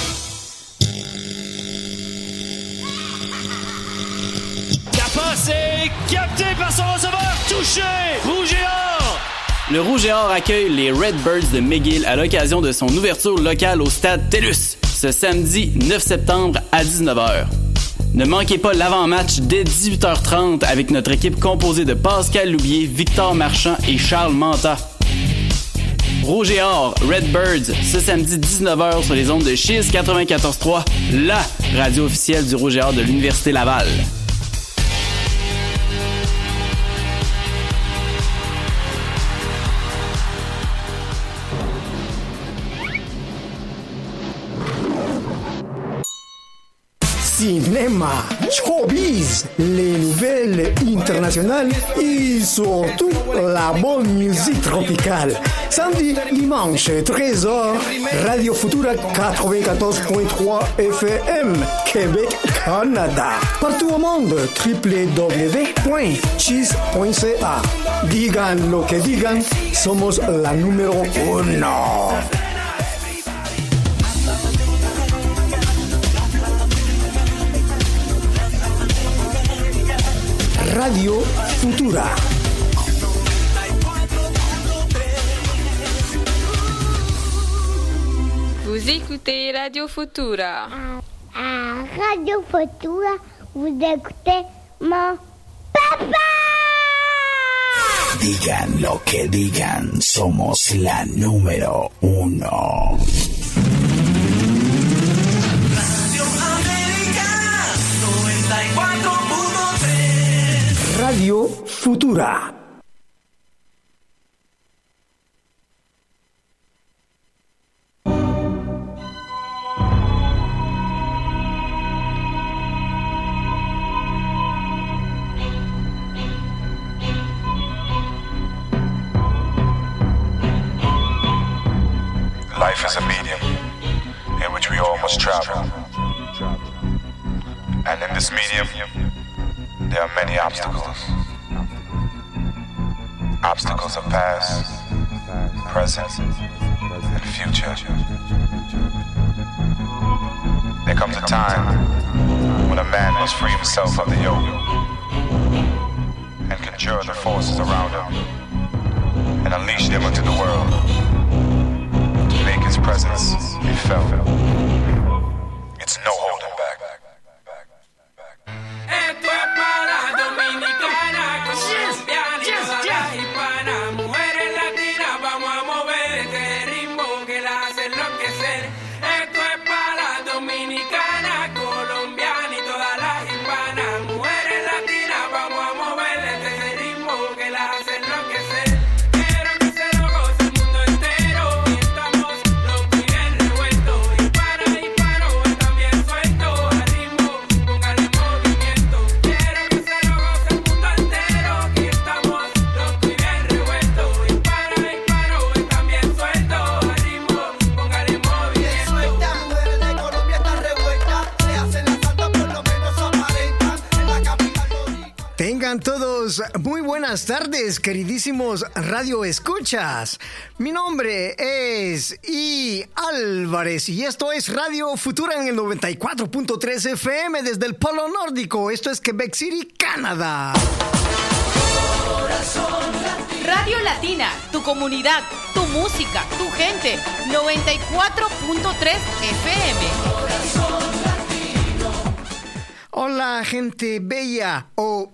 Passé, capté par son receveur, touché, Rouge et Or. Le Rouge et Or accueille les Redbirds de McGill à l'occasion de son ouverture locale au stade TELUS, ce samedi 9 septembre à 19h. Ne manquez pas l'avant-match dès 18h30 avec notre équipe composée de Pascal Loubier, Victor Marchand et Charles Manta. Rouge et Or, Redbirds, ce samedi 19h sur les ondes de Chiz 94.3, la radio officielle du Rouge et Or de l'Université Laval. Cinéma, showbiz, les nouvelles internationales et surtout la bonne musique tropicale. Samedi, dimanche, 13h, Radio Futura 94.3 FM, Québec, Canada. Partout au monde, www.chiz.ca. Digan lo que digan, somos la número 1. Radio Futura. Vous écoutez Radio Futura. À Radio Futura, vous écoutez mon papa. Digan lo que digan, somos la número 1. Radio Futura. Life is a medium in which we all must travel. And in this medium, there are many obstacles. Obstacles of past, present, and future. There comes a time when a man must free himself of the yoke and conjure the forces around him and unleash them into the world to make his presence be felt. It's no holding back. Esto es para Dominicana, colombiana y toda la hispana. Mujeres latinas, vamos a mover este ritmo que la hace enloquecer. Esto es para Dominicana, colombiana y toda la hispana. Mujeres latinas, vamos a mover este ritmo que la hace enloquecer. Quiero que se lo goce el mundo entero y estamos locos y bien revueltos. Hispana, hispano, también suelto al ritmo, póngale movimiento. Quiero que se lo goce el mundo entero y estamos locos y bien revueltos. Hispana, hispano, también suelto al ritmo, póngale movimiento. Suelta, mujeres de Colombia están revueltas, se hacen la santa, por lo menos aparentan en la capital boricua. Tengan todos muy buenas tardes, queridísimos Radio Escuchas. Mi nombre es I. Álvarez y esto es Radio Futura en el 94.3 FM desde el Polo Nórdico. Esto es Quebec City, Canadá. Radio Latina, tu comunidad, tu música, tu gente. 94.3 FM. Hola, gente bella o